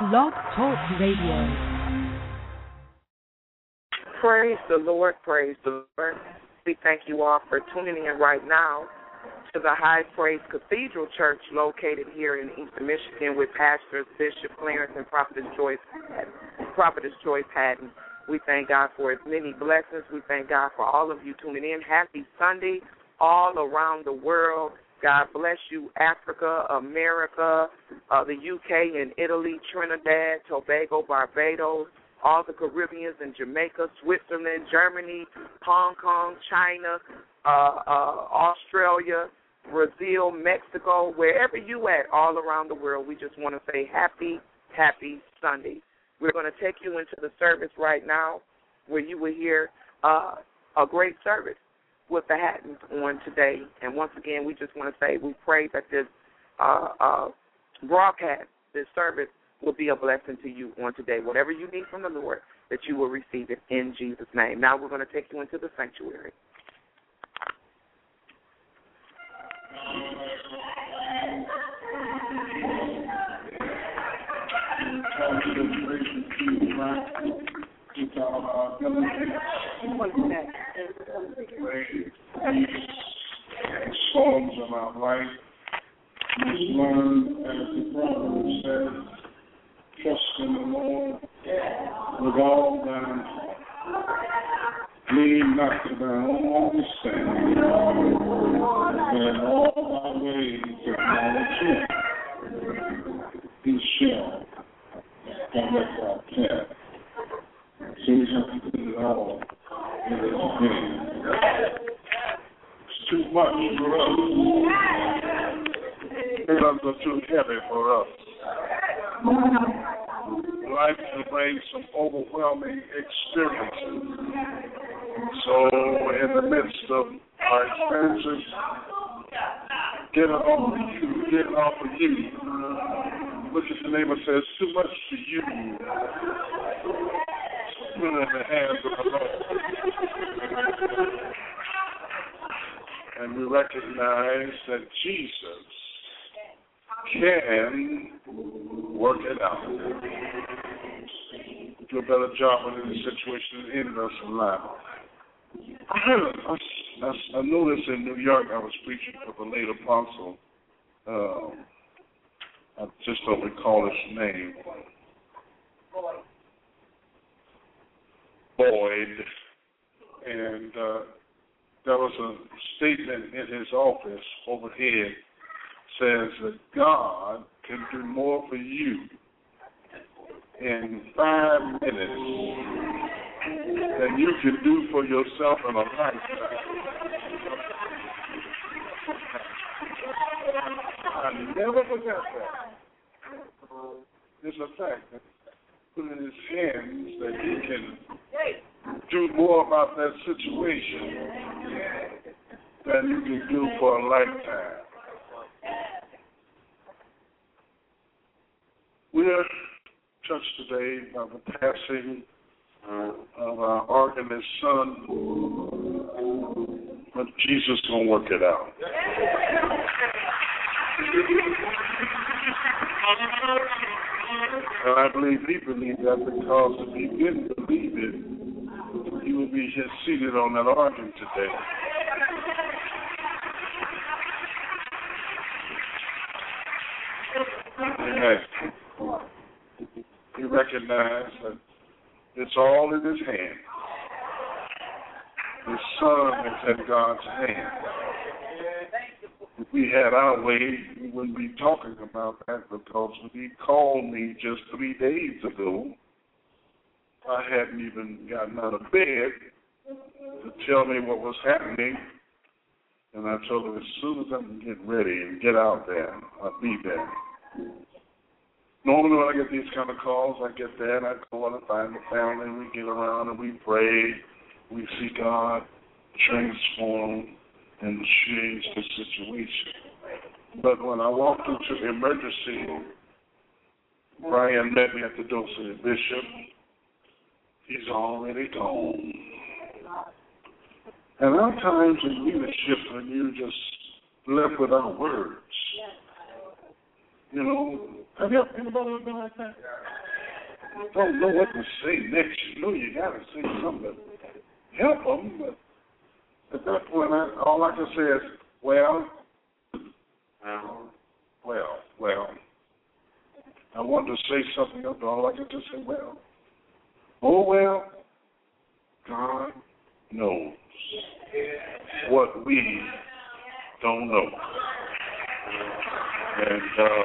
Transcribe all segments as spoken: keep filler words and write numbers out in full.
Blog Talk Radio. Praise the Lord, praise the Lord. We thank you all for tuning in right now to the High Praise Cathedral Church located here in Eastern Michigan with Pastors Bishop Clarence and Prophetess Joyce, Prophetess Joyce Patton. We thank God for His many blessings. We thank God for all of you tuning in. Happy Sunday all around the world. God bless you, Africa, America, uh, the U K and Italy, Trinidad, Tobago, Barbados, all the Caribbeans and Jamaica, Switzerland, Germany, Hong Kong, China, uh, uh, Australia, Brazil, Mexico, wherever you at, all around the world. We just want to say happy, happy Sunday. We're going to take you into the service right now where you will hear uh, a great service with the Hattons on today. And once again, we just want to say we pray that this uh, uh, broadcast, this service, will be a blessing to you on today. Whatever you need from the Lord, that you will receive it in Jesus' name. Now we're going to take you into the sanctuary. Songs of our life, we learn, as the prophet said, trust in the Lord with all thine heart. Lean not to thine own understanding, but in all thy ways acknowledge Him. He shall direct our path. So we have to put it all in His hands. It's too much for us. Burdens are too heavy for us. Life can bring some overwhelming experiences. So in the midst of our experiences, get it off of you, get it off of you. Look at your neighbor and say, it's too much for you. Put it in the hands of the Lord. And we recognize that Jesus can work it out. Do a better job in this situation in us alive. I heard, I, I, I noticed in New York, I was preaching for the late apostle. Um, I just don't recall his name. Boyd. And uh, there was a statement in his office overhead says that God can do more for you in five minutes than you can do for yourself in a lifetime. I never forgot that. It's a fact that put in his hands that he can do more about that situation than you can do for a lifetime. We are touched today by the passing of our organist son, but Jesus is going to work it out. And I believe he believed that because if he didn't believe it, he would be here seated on that organ today. Amen. He recognized that it's all in his hand. His son is in God's hand. If we had our way, we wouldn't be talking about that because when he called me just three days ago, I hadn't even gotten out of bed to tell me what was happening. And I told him as soon as I can get ready and get out there, I'll be there. Normally when I get these kind of calls, I get there and I go and find the family and we get around and we pray. We see God transform and change the situation. But when I walked into the emergency, Brian met me at the door and said, Bishop, he's already gone. And there are times in leadership when you just left without words. You know, have you ever anybody ever been like that? don't know what to say next. You know you got to say something to help them, but at that point, I, all I can say is, well, well, well. I want to say something else, but all I can just say, well, oh, well, God knows what we don't know. And uh,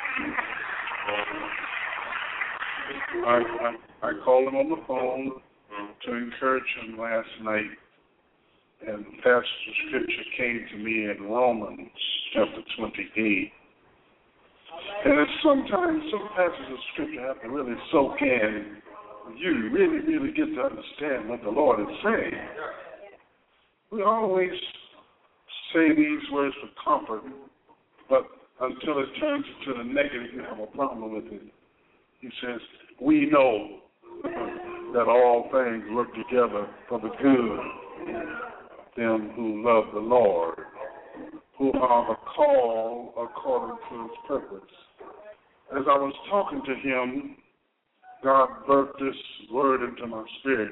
I, I, I called him on the phone to encourage him last night, and the passage of Scripture came to me in Romans chapter twenty-eight. And it's sometimes some passages of Scripture have to really soak in. You really, really get to understand what the Lord is saying. We always say these words for comfort, but until it turns to the negative, you have a problem with it. He says, we know that all things work together for the good of them who love the Lord, who are the called according to his purpose. As I was talking to him, God birthed this word into my spirit.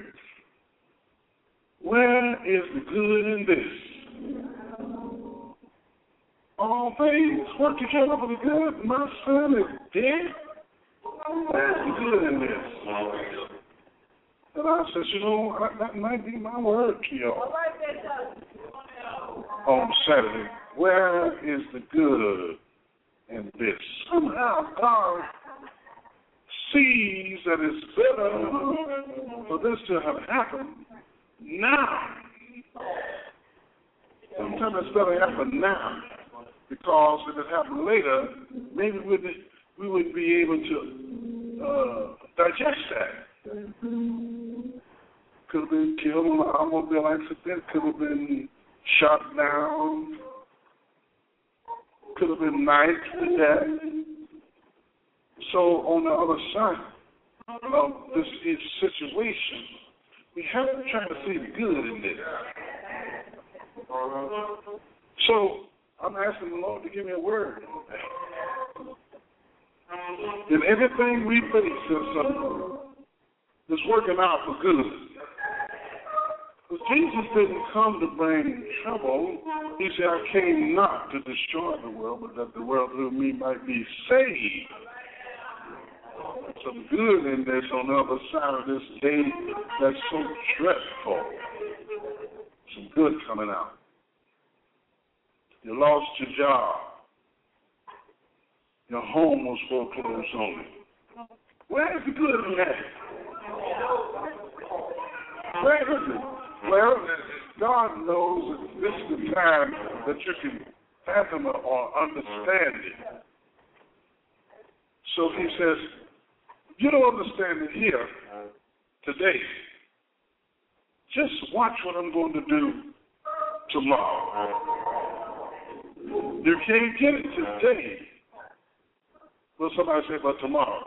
Where is the good in this? All things work together for the good. My son is dead. Where's the good in this? And I said, you know, that might be my word to y'all on Saturday. Where is the good in this? Somehow God sees that it's better for this to have happened now. Sometimes it's better to happen now, because if it happened later, maybe we wouldn't, we wouldn't be able to uh, digest that. Could have been killed in an automobile accident, could have been shot down, could have been knifed to death. So on the other side of this situation, we have to try to see the good in this. So I'm asking the Lord to give me a word. In everything we face is working out for good. Because Jesus didn't come to bring trouble. He said, I came not to destroy the world, but that the world through me might be saved. Some good in this on the other side of this day that's so dreadful. Some good coming out. You lost your job. Your home was foreclosed on you. Where's the good in that? Where is it? Well, God knows that this is the time that you can fathom or understand it. So he says, you don't understand it here today. Just watch what I'm going to do tomorrow. You can't get it today. Well, somebody say, but tomorrow.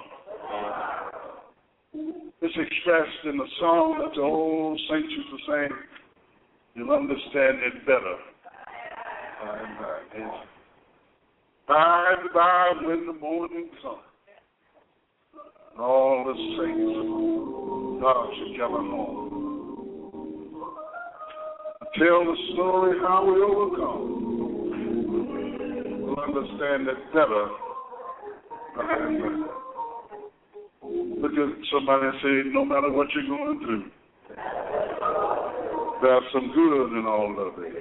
It's expressed in the song that the old saints used to sing. You'll understand it better. And, uh, it's by and by when the morning comes, and all the saints, God should gather home. Tell the story how we overcome. We'll understand it better. And, uh, look at somebody and say, no matter what you're going through, there's some good in all of it.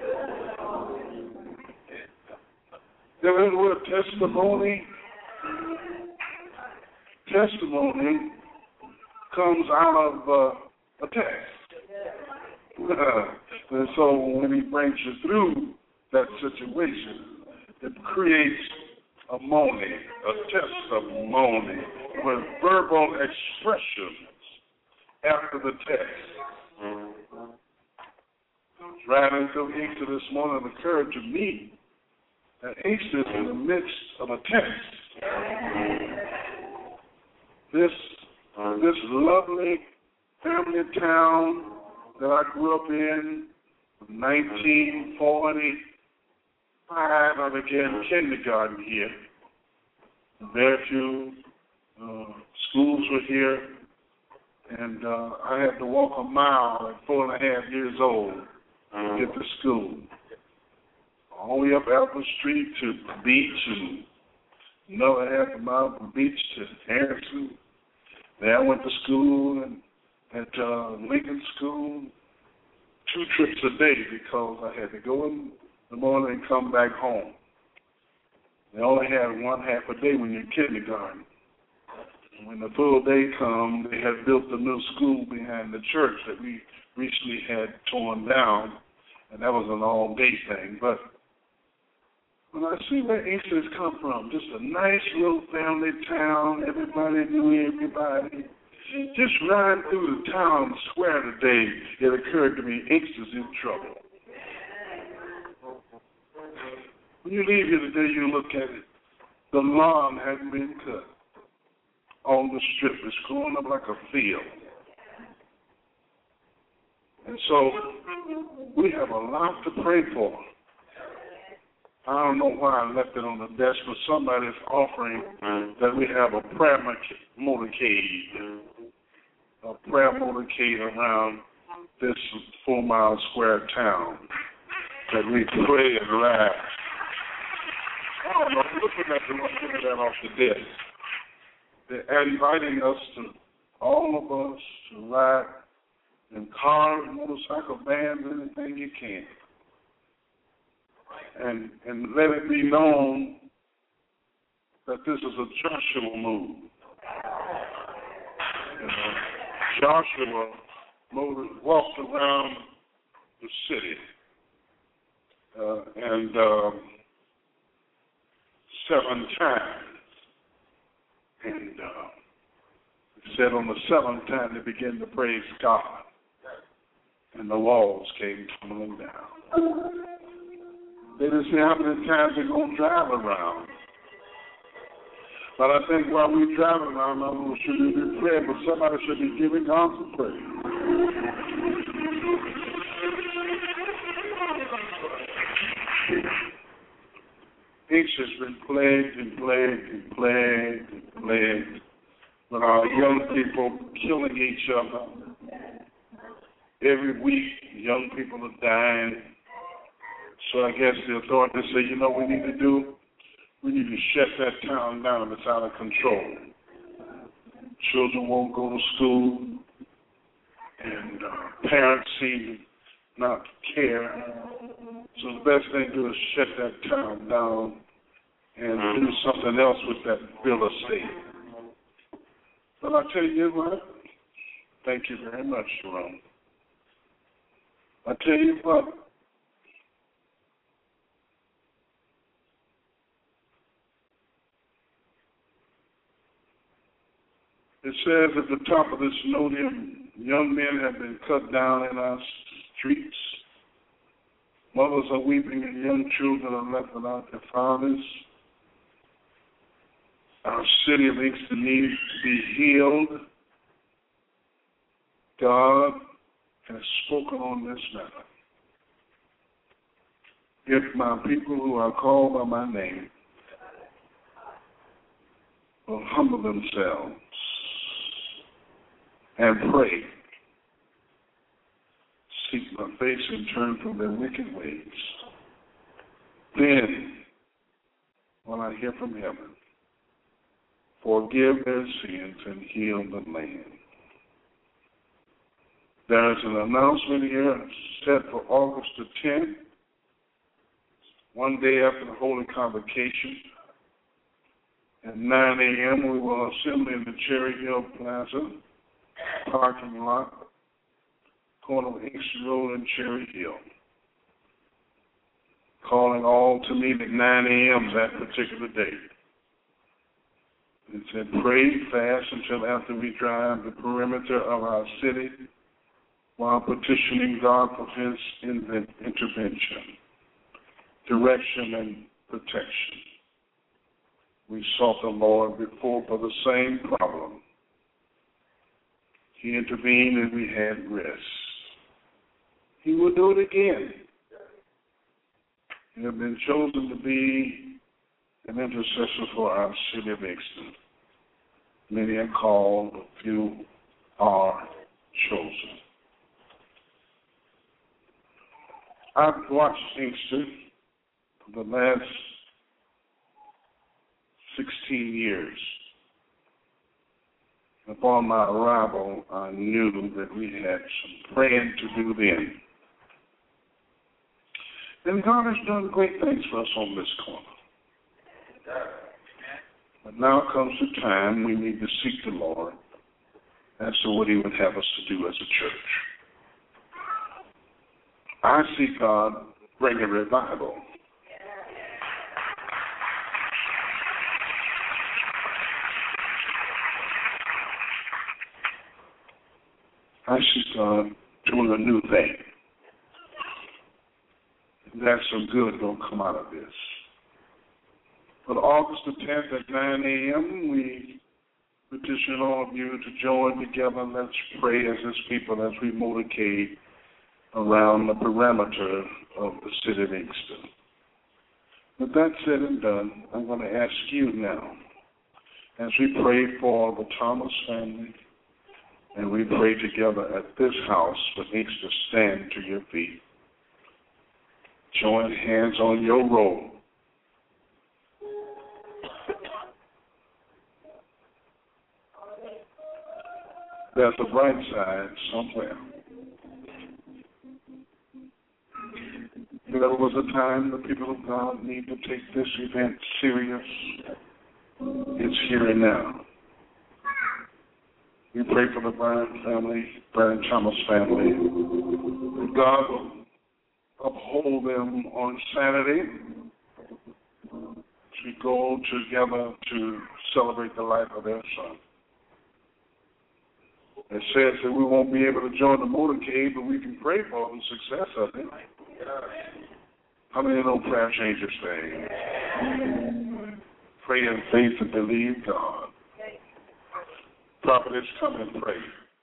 You ever heard the word testimony? Testimony comes out of uh, a test. And so when he brings you through that situation, it creates a moaning, a testimony with verbal expressions after the test. Riding through Easter this morning occurred to me that Easter is in the midst of a test. This, this lovely family town that I grew up in, nineteen forty-five, I began kindergarten here. Very few uh, schools were here, and uh, I had to walk a mile at four and a half years old to get to school. All the way up Apple Street to the beach, and another half a mile from the beach to Harrison. There I went to school and at uh, Lincoln School, two trips a day because I had to go in the morning and come back home. They only had one half a day when you're in kindergarten. When the full day come, they had built a new school behind the church that we recently had torn down, and that was an all-day thing. But when I see where Inkster's come from, just a nice little family town, everybody knew everybody. Just riding through the town square today, it occurred to me, Inkster's in trouble. When you leave here today, you look at it, the lawn hasn't been cut on the strip. It's growing up like a field. And so we have a lot to pray for. I don't know why I left it on the desk, but somebody's offering that we have a prayer motorcade, a prayer motorcade around this four-mile square town that we pray and laugh. I don't know, looking at them, looking at that off the desk. They're inviting us to, all of us, to ride in cars, motorcycle bands, anything you can. And and let it be known that this is a Joshua move. You know, Joshua moved, walked around the city uh, and uh, seven times. And uh, he said on the seventh time they began to praise God, and the walls came tumbling down. They didn't say how many times they're going to drive around. But I think while we drive around, I don't know, should we be praying, but somebody should be giving God some praise. Inkster's been plagued and plagued and plagued and plagued with our young people killing each other. Every week, young people are dying. So I guess the authorities say, you know what we need to do? We need to shut that town down. It's out of control. Children won't go to school, and uh, parents seem not to care. So the best thing to do is shut that town down and do something else with that real estate. But I tell you what, thank you very much, Jerome. I tell you what, it says at the top of this note here, young men have been cut down in our streets. Mothers are weeping and young children are left without their fathers. Our city of Inkster needs to be healed. God has spoken on this matter. If my people who are called by my name will humble themselves and pray, seek my face and turn from their wicked ways, then will I hear from heaven, forgive their sins and heal the land. There is an announcement here set for August the tenth, one day after the Holy Convocation. At nine a.m. we will assemble in the Cherry Hill Plaza parking lot, corner of Inkster Road and Cherry Hill. Calling all to meet at nine a.m. that particular day. It said, pray fast until after we drive the perimeter of our city while petitioning God for his intervention, direction, and protection. We sought the Lord before for the same problem. He intervened and we had rest. He will do it again. You have been chosen to be an intercessor for our city of Inkster. Many are called, but few are chosen. I've watched Inkster for the last sixteen years. Upon my arrival, I knew that we had some praying to do then. And God has done great things for us on this corner. But now comes the time we need to seek the Lord as to what He would have us to do as a church. I see God bring a revival. I see God doing a new thing. That's some good going to come out of this. On August the tenth at nine a.m., we petition all of you to join together. Let's pray as His people as we motorcade around the perimeter of the city of Inkster. With that said and done, I'm going to ask you now, as we pray for the Thomas family, and we pray together at this house for Inkster, stand to your feet. Join hands on your roll. There's a bright side somewhere. There was a time the people of God need to take this event serious. It's here and now. We pray for the Bryan family, Bryan Thomas family. God will uphold them on Saturday as we go together to celebrate the life of their son. It says that we won't be able to join the motorcade, but we can pray for the success of it. How many know prayer changes things? Pray in faith and believe God. Prophetess, come and pray.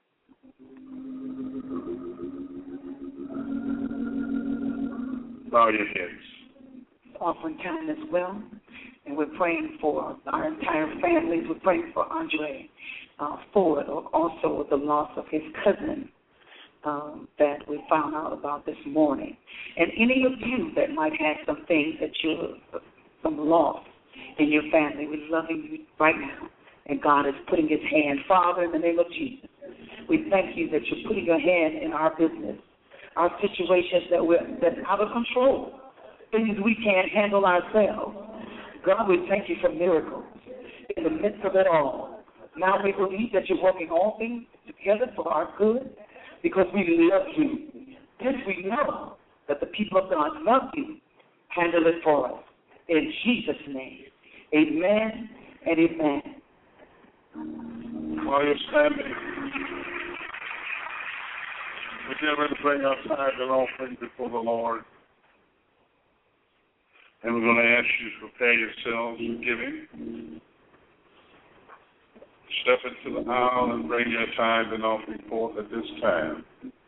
Bow your heads. Offering time as well, and we're praying for our entire families. We're praying for Andre uh, Ford, also the loss of his cousin um, that we found out about this morning. And any of you that might have some things that you're, some loss in your family, we're loving you right now. And God is putting His hand. Father, in the name of Jesus, we thank you that you're putting your hand in our business, our situations that we're that's out of control, things we can't handle ourselves. God, we thank you for miracles in the midst of it all. Now we believe that you're working all things together for our good because we love you. This we know, that the people of God love you. Handle it for us. In Jesus' name, amen and amen. While you're standing, we're getting ready to bring our tithe and offering before the Lord. And we're going to ask you to prepare yourselves for giving. Step into the aisle and bring your tithe and offering forth at this time.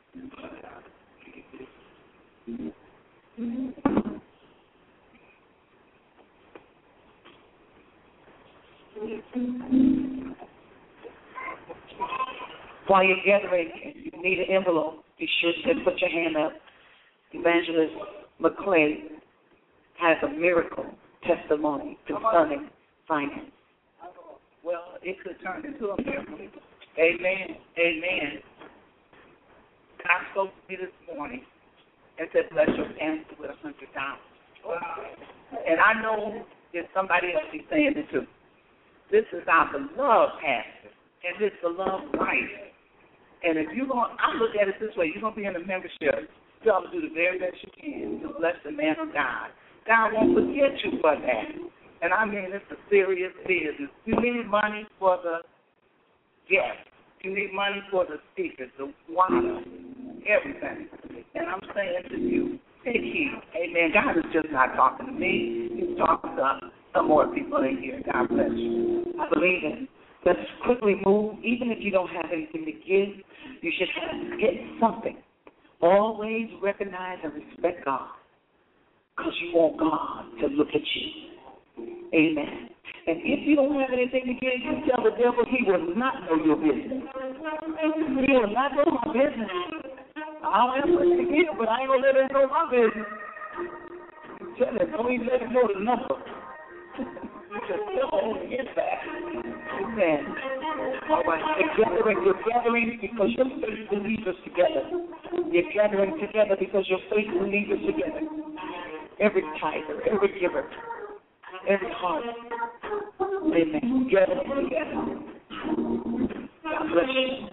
While you're gathering, if you need an envelope, be sure to put your hand up. Evangelist McClay has a miracle testimony concerning finance. Well, it could turn into a miracle. Amen. Amen. God spoke to me this morning and said, bless your family with a hundred dollars. And I know there's somebody else he's saying it to. This is our beloved pastor, and this beloved wife. And if you're going, I look at it this way, you're going to be in a membership, you ought to do the very best you can to bless the man of God. God won't forget you for that. And I mean, it's a serious business. You need money for the guests. You need money for the speakers, the water, everything. And I'm saying to you, take heed. Amen. God is just not talking to me. He's talking to some more people in here. God bless you. I believe in. Let's quickly move. Even if you don't have anything to give, you should have, get something. Always recognize and respect God, because you want God to look at you. Amen. And if you don't have anything to give, you tell the devil he will not know your business. He will not know my business. I don't have much to give, but I ain't going to let him know my business. Tell him, don't even let him know the number. Just tell him to get back. Amen. All right. You're gathering, you're gathering because your faith will lead us together. You're gathering together because your faith will lead us together. Every tither, every giver, every heart. Amen. Gather together. God bless you.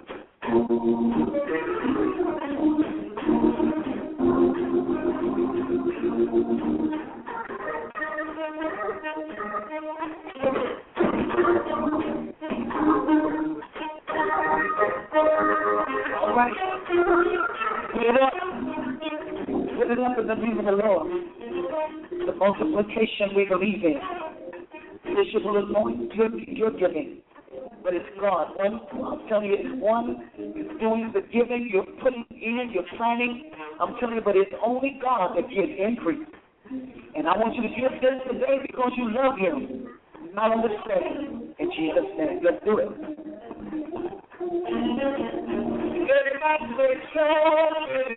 All right. Put it up. Put it up in the name of the Lord. The multiplication we believe in. Bishop will anoint your, your giving. But it's God. One, I'm telling you, it's one is doing the giving, you're putting in, you're planning. I'm telling you, but it's only God that gives increase. And I want you to give this today because you love Him, not understand. In Jesus' name, let's do it. Everybody say, so.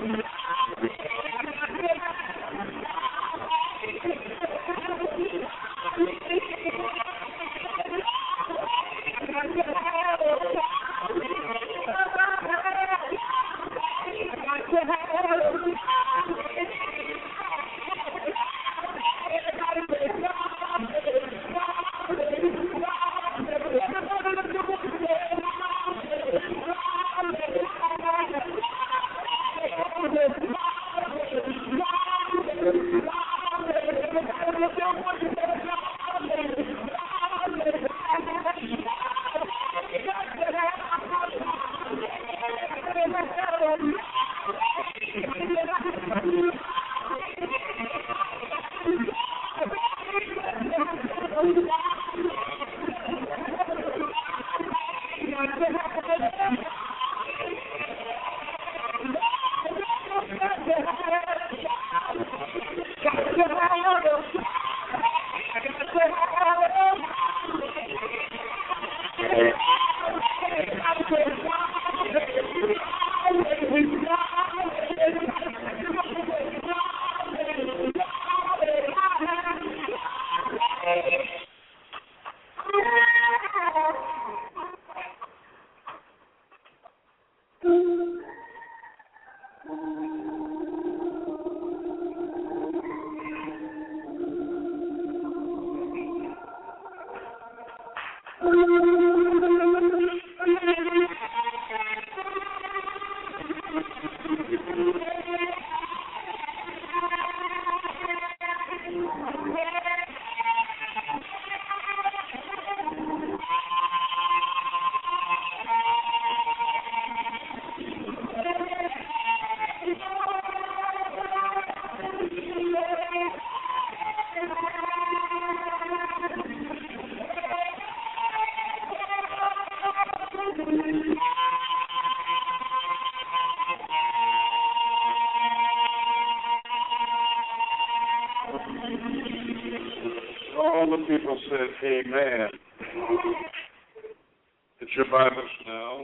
All the people said, amen. It's your Bibles now.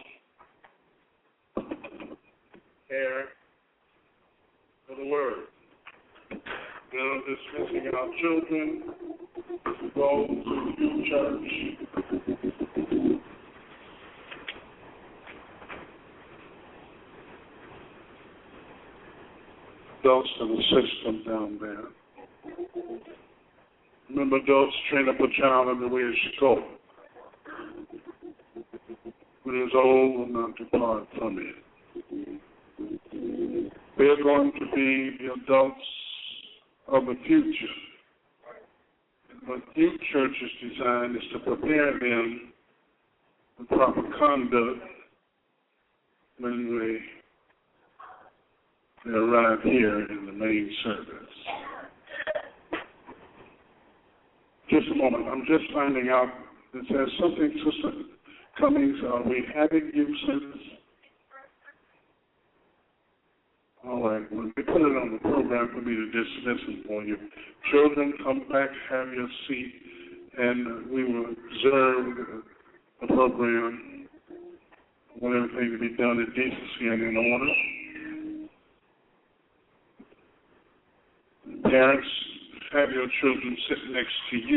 Here for the word. Now dismissing our children to go to church. Adults in the system down there. Remember, adults train up a child in the way it should go. When it is old, will not depart from it. We are going to be the adults of the future. What youth church is designed is to prepare them with proper conduct when we they arrive here in the main service. Just a moment. I'm just finding out that there's something, Sister Cummings, are we having youth service? All right. Well, they put it on the program for me to dismiss it for you. Children, come back, have your seat, and we will observe the program. I want everything to be done in decency and in order. Parents, have your children sit next to you.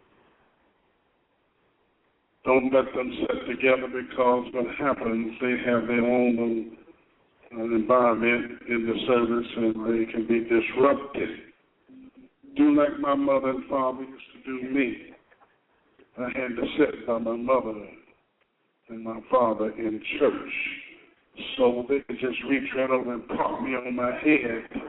Don't let them sit together, because what happens, they have their own uh, environment in the service and they can be disrupted. Do like my mother and father used to do me. I had to sit by my mother and my father in church so they could just reach right over and pop me on my head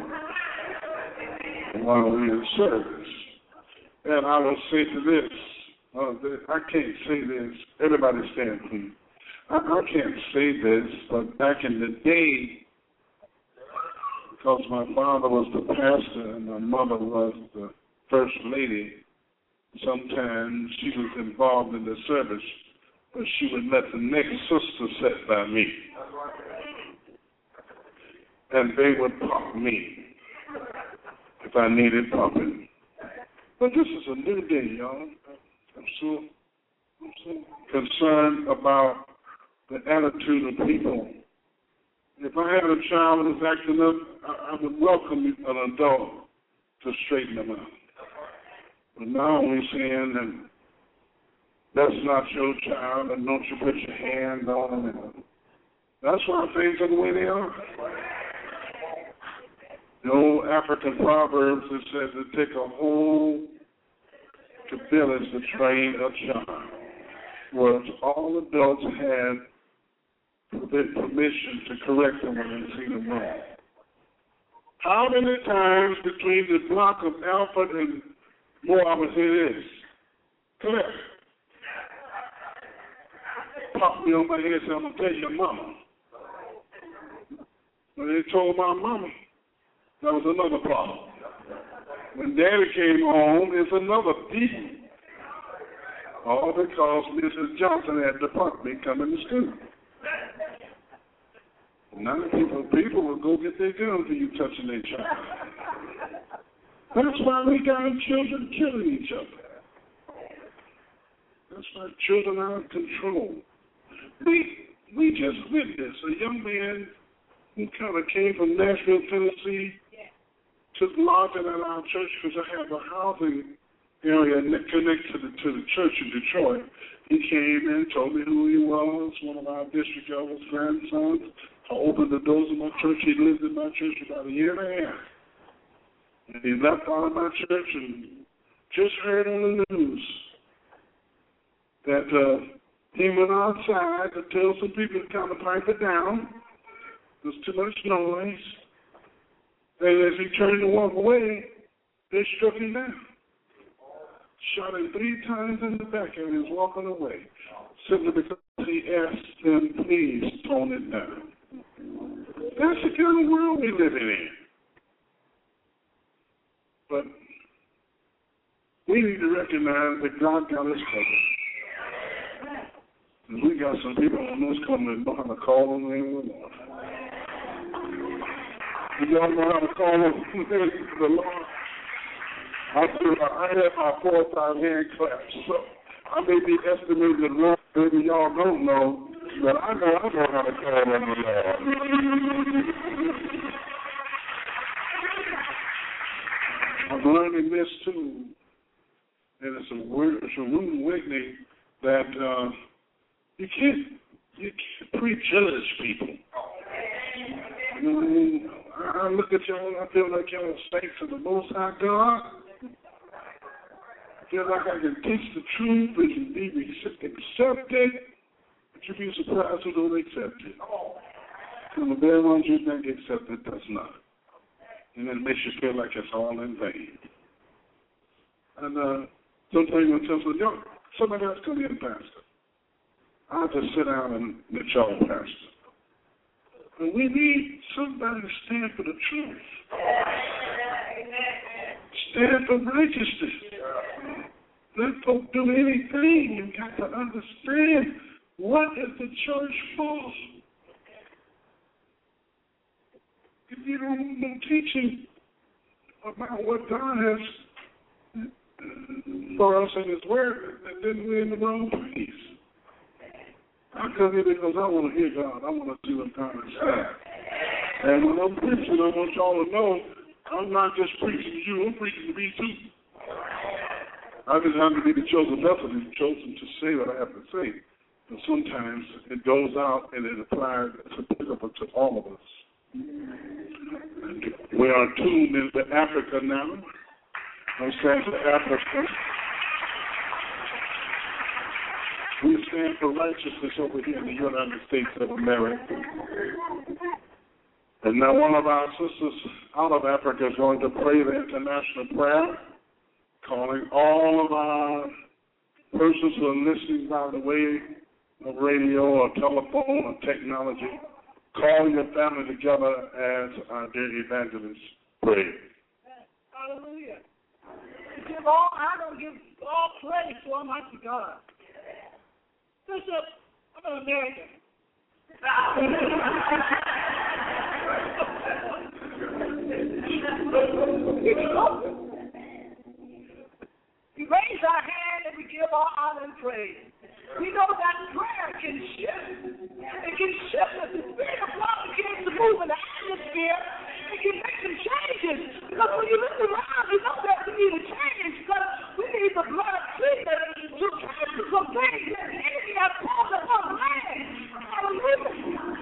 while we're in service. And I will say to this, uh, I can't say this, everybody stand please. I, I can't say this, but back in the day, because my father was the pastor and my mother was the first lady, sometimes she was involved in the service, but she would let the next sister sit by me. And they would pop me if I needed popping. But this is a new day, y'all. I'm so, I'm so concerned about the attitude of people If I had a child that was acting up, I, I would welcome an adult to straighten them out. But now we're saying that that's not your child, and don't you put your hand on them. That's why things are the way they are. The old African proverbs that says it takes a whole village to train a child. Whereas all adults had permission to correct them when they see them wrong. How many times between the block of Alfred and Moore I would say this? Correct. Pop me on my head and say, I'm going to tell your mama. When they told my mama, that was another problem. When Daddy came home, it's another beating. All because Missus Johnson had to pump me coming to school. None of people, people will go get their gun for you touching their child. That's why we got children killing each other. That's why children are out of control. We we just witnessed a young man who kind of came from Nashville, Tennessee, took lodging at our church because I have a housing area connected to the, to the church in Detroit. He came in, told me who he was, one of our district governor's grandsons. I opened the doors of my church. He lived in my church about a year and a half. And he left out of my church and just heard on the news that uh, he went outside to tell some people to kind of pipe it down. There's too much noise. And as he turned to walk away, they struck him down. Shot him three times in the back and he was walking away. Simply because he asked them, please tone it down. That's the kind of world we're living in. But we need to recognize that God got us covered. And we got some people on this coming that know how to call on the name of the Lord. You don't know how to call on the name of the Lord. I said, I have my four or five hand claps, so I may be estimated wrong. Maybe y'all don't know, but I know I know how to call on the Lord. I'm learning this too, and it's a weird, it's a rude awakening that uh, you can't you can't prejudge people. You know, I mean, I look at y'all and I feel like y'all are saints of the Most High God. I feel like I can teach the truth and be accepted, but you'd be surprised who don't accept it. And the very ones you think accept it does not. And it makes you feel like it's all in vain. And uh, sometimes when someone says, yo, somebody else come in, Pastor. I'll just sit down and let y'all pastor. And we need somebody to stand for the truth. Stand for righteousness. Let folk do anything. You've got to understand what is the church for. If you don't know teaching about what God has for us in His Word, then we're in the wrong place. I come here because I want to hear God. I want to see what God is saying. And when I'm preaching, I want y'all to know I'm not just preaching to you, I'm preaching to me too. I just happen to be the chosen vessel who's chosen to say what I have to say. And sometimes it goes out and it applies to all of us. We are tuned into Africa now. I'm saying to Africa. We stand for righteousness over here in the United States of America. And now one of our sisters out of Africa is going to pray the international prayer, calling all of our persons who are listening by the way of radio or telephone or technology. Call your family together as our dear evangelist pray. Hallelujah. Give all honor, give all praise to Almighty God. Bishop, I'm an American. We raise our hand and we give our honor and praise. We know that prayer can shift. It can shift us. The Spirit of God begins to move in the atmosphere. He can make some changes. Because when you look around, you know that we need a change. Because we need the blood of Jesus to cancel some things that the enemy has caused upon the land. Hallelujah.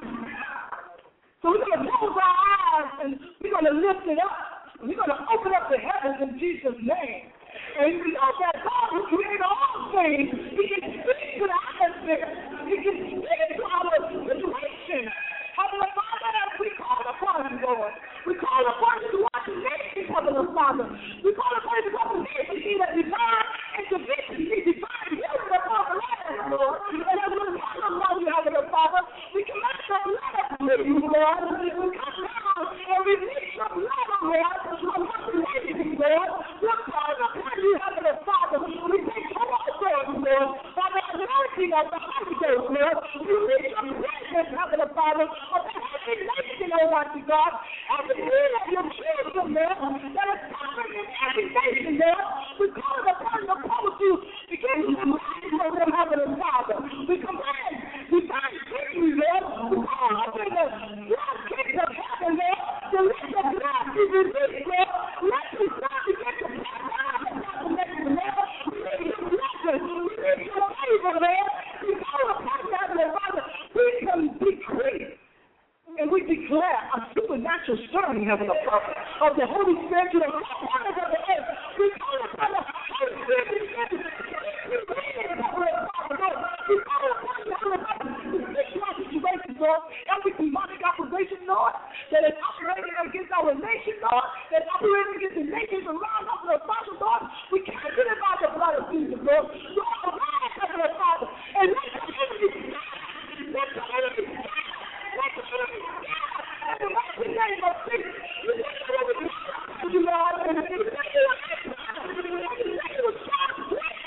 So we're going to close our eyes and we're going to lift it up. We're going to open up the heavens in Jesus' name. And we know that God who created all things, He can speak to the atmosphere. He can speak to our situation. Heavenly Father, as we call upon Him, Lord, we call upon Him to watch the nations, Heavenly Father. We call upon Him to watch the nations, see that divine intervention, see divine healing upon the land, Lord. And as we call upon You, Heavenly Father, we command Your blood to You, Lord. We come down and release Your blood, Lord, upon the nations, Lord. We're calling upon You, Heavenly Father. We take hold of them, Lord, by the anointing of the Holy Ghost, Lord. We release Your presence, Heavenly Father, of every nation, Almighty God, every need of Your children, Lord, that is suffering in every nation, Lord. We call upon Your power to begin to rise for them, Heavenly Father. We command divine victory, Lord. We call upon the blood kings of heaven, Lord, to let the blood be released, Lord. Let the blood begin to pass out of the nation, Lord. We need Your blessings. We need Your favor, Lord. We call upon you, Heavenly Father. We can decree and we declare a supernatural stirring, Heavenly Father, of the Holy Spirit to the corners of the earth. We call upon the Holy Spirit to begin to Heavenly Father. We call upon you, Heavenly Father, to fix our situation, Lord. Every demonic operation, Lord, that is operating against our nation, Lord, that is operating against the nations around us, Lord, Father, Lord, we cancel it by the blood of Jesus, Lord. Lord, arise, Heavenly Father, and let the enemy die. Let the enemy die. Let the enemy die. In the mighty name of Jesus, we let the enemy die. You Lord, and we thank You, we thank You, God, great,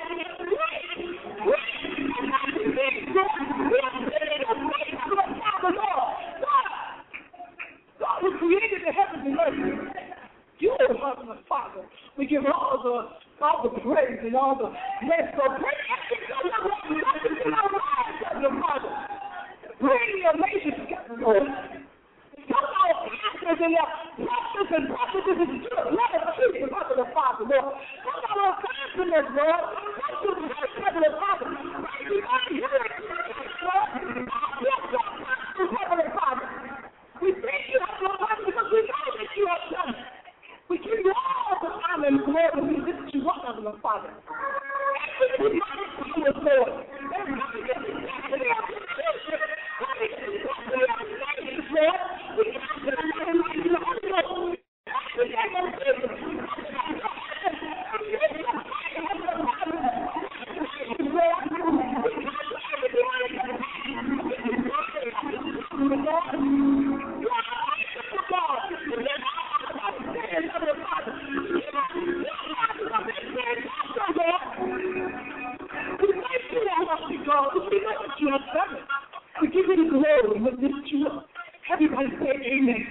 great, great, and mighty name. We are created a great Heavenly Father, Lord. God, God who created the heavens and earth. You are Heavenly Father. We give all the all the praise and all the blessing. So pray everything our lives, Heavenly Father. Bring Your nation together, Lord. Come our pastors and their pastors and prophetess and do the blood of Jesus, Heavenly Father, Lord. Come our faithfulness, Lord. Come to the church, Heavenly Father. Bring divine healing, Lord. Yes, Lord, Heavenly Father. We thank You, Heavenly Father, because we know that You have done it. We give You all the honor and glory. We lift You up, Heavenly Father. Every demonic power, Lord. Every we give You the glory. We lift You up. Everybody say amen.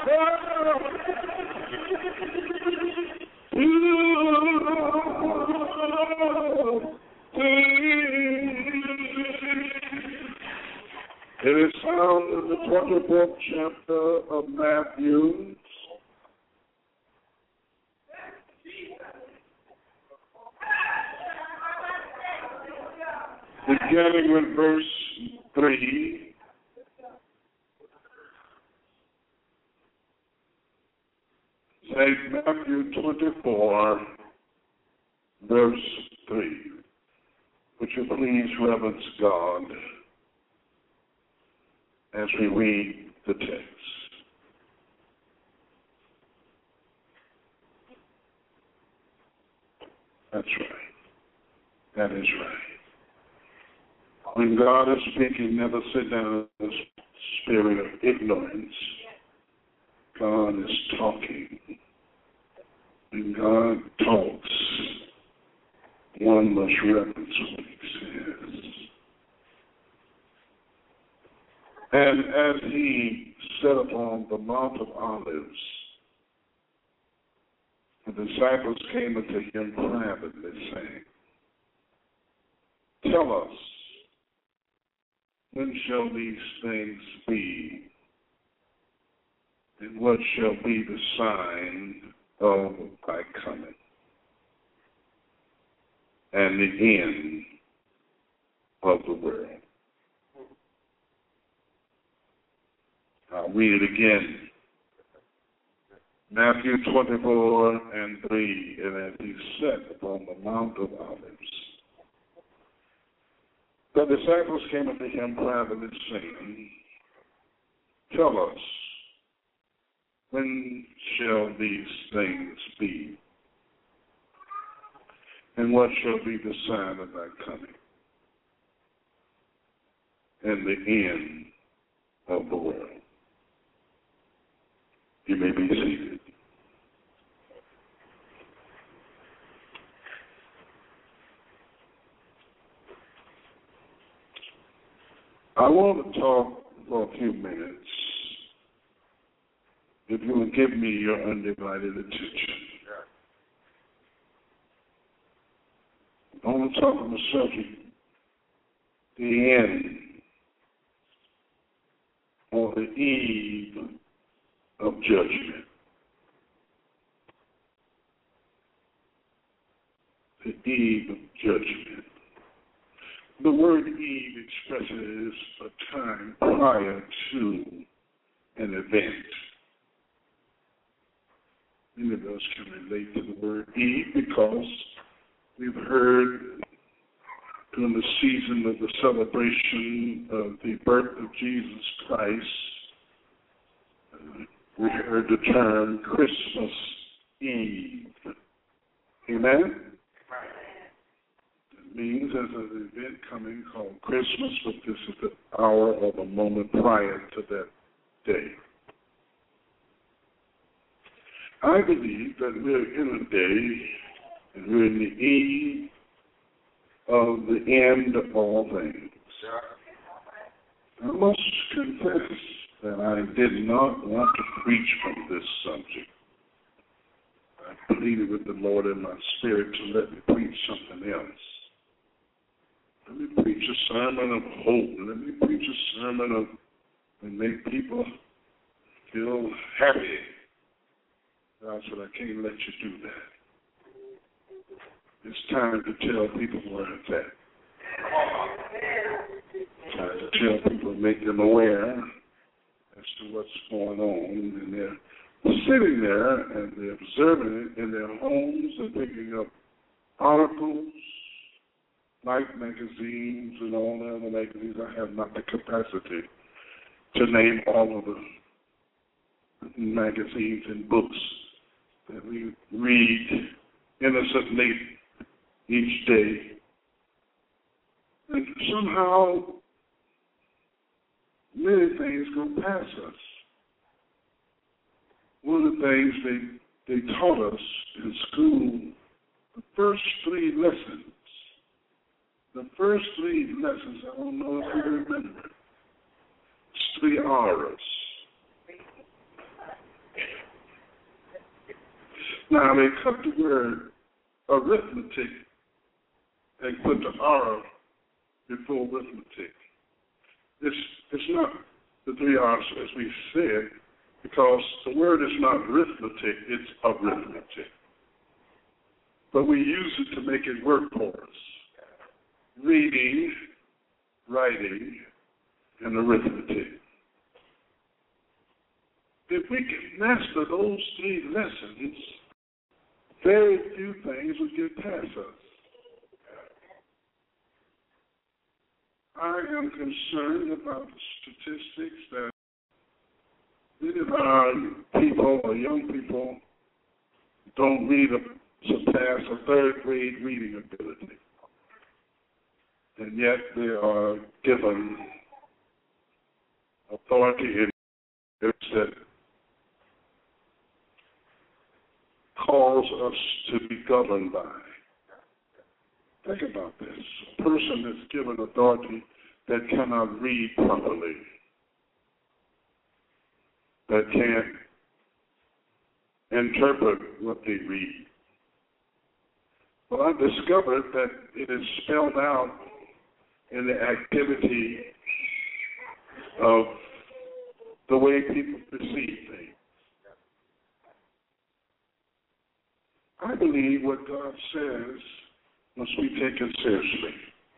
It is found in the twenty-fourth chapter of Matthew. Beginning with verse three. Saint Matthew twenty-four, verse three. Would you please reverence God as we read the text? That's right. That is right. When God is speaking, never sit down in the spirit of ignorance. God is talking. When God talks, one must reverence what he says. And as he sat upon the Mount of Olives, the disciples came unto him privately, saying, Tell us, when shall these things be? And what shall be the sign of thy coming and the end of the world? I'll read it again. Matthew twenty-four and three, and as he sat upon the Mount of Olives, the disciples came unto him privately, saying, Tell us, when shall these things be? And what shall be the sign of thy coming and the end of the world? You may be seated. I want to talk for a few minutes, if you will give me your undivided attention. I want to talk on the subject, the end, or the eve of judgment. The eve of judgment. The word eve expresses a time prior to an event. Many of us can relate to the word eve because we've heard during the season of the celebration of the birth of Jesus Christ, uh, we heard the term Christmas Eve. Amen? It means there's an event coming called Christmas, but this is the hour or the moment prior to that day. I believe that we're in a day, and we're in the eve of the end of all things. I must confess that I did not want to preach from this subject. I pleaded with the Lord in my spirit to let me preach something else. Let me preach a sermon of hope. Let me preach a sermon of and make people feel happy. God said, I can't let you do that. It's time to tell people where it's at. It's time to tell people, make them aware as to what's going on. And they're sitting there and they're observing it in their homes and picking up articles, Life magazines, and all the other magazines. I have not the capacity to name all of the magazines and books that we read innocently each day. And somehow, many things go past us. One of the things they, they taught us in school, the first three lessons, the first three lessons, I don't know if you remember, it's three R's. Now they cut the word arithmetic and put the R before arithmetic. It's, it's not the three R's as we said, because the word is not arithmetic, it's arithmetic. But we use it to make it work for us. Reading, writing, and arithmetic. If we can master those three lessons, very few things will get past us. I am concerned about the statistics that many of our people or young people don't read or surpass a third grade reading ability. And yet they are given authority in that calls us to be governed by. Think about this. A person is given authority that cannot read properly, that can't interpret what they read. Well, I've discovered that it is spelled out in the activity of the way people perceive things. I believe what God says must be taken seriously.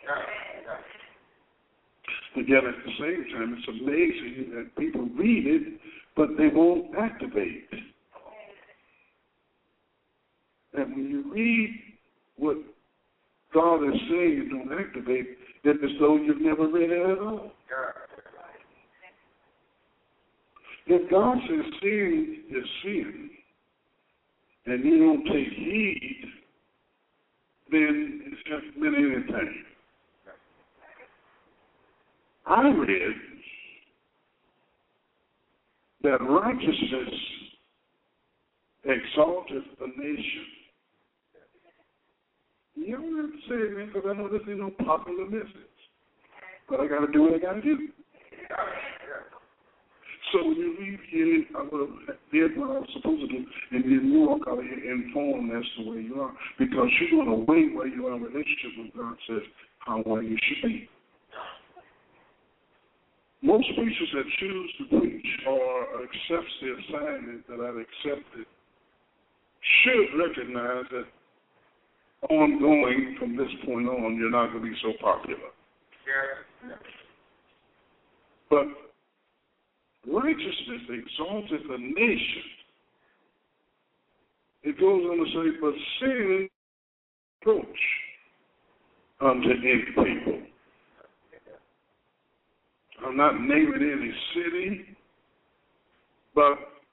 Again, at the same time, it's amazing that people read it, but they won't activate. And when you read what God is saying, you don't activate, it's as though you've never read it at all. If God says sin is sin, and you don't take heed, then it's just been anything. I read that righteousness exalteth a nation. You don't have to say anything because I know this ain't no popular message. But I got to do what I got to do. So when you leave here, I would have did what I was supposed to do, and then you walk out of here informed as to where you are, because you're going to wait where you are in a relationship with God says how well you should be. Most preachers that choose to preach or accept the assignment that I've accepted should recognize that ongoing from this point on, you're not going to be so popular. Yeah. But righteousness exalteth a nation. It goes on to say, but sin approach unto any people. I'm not naming any city, but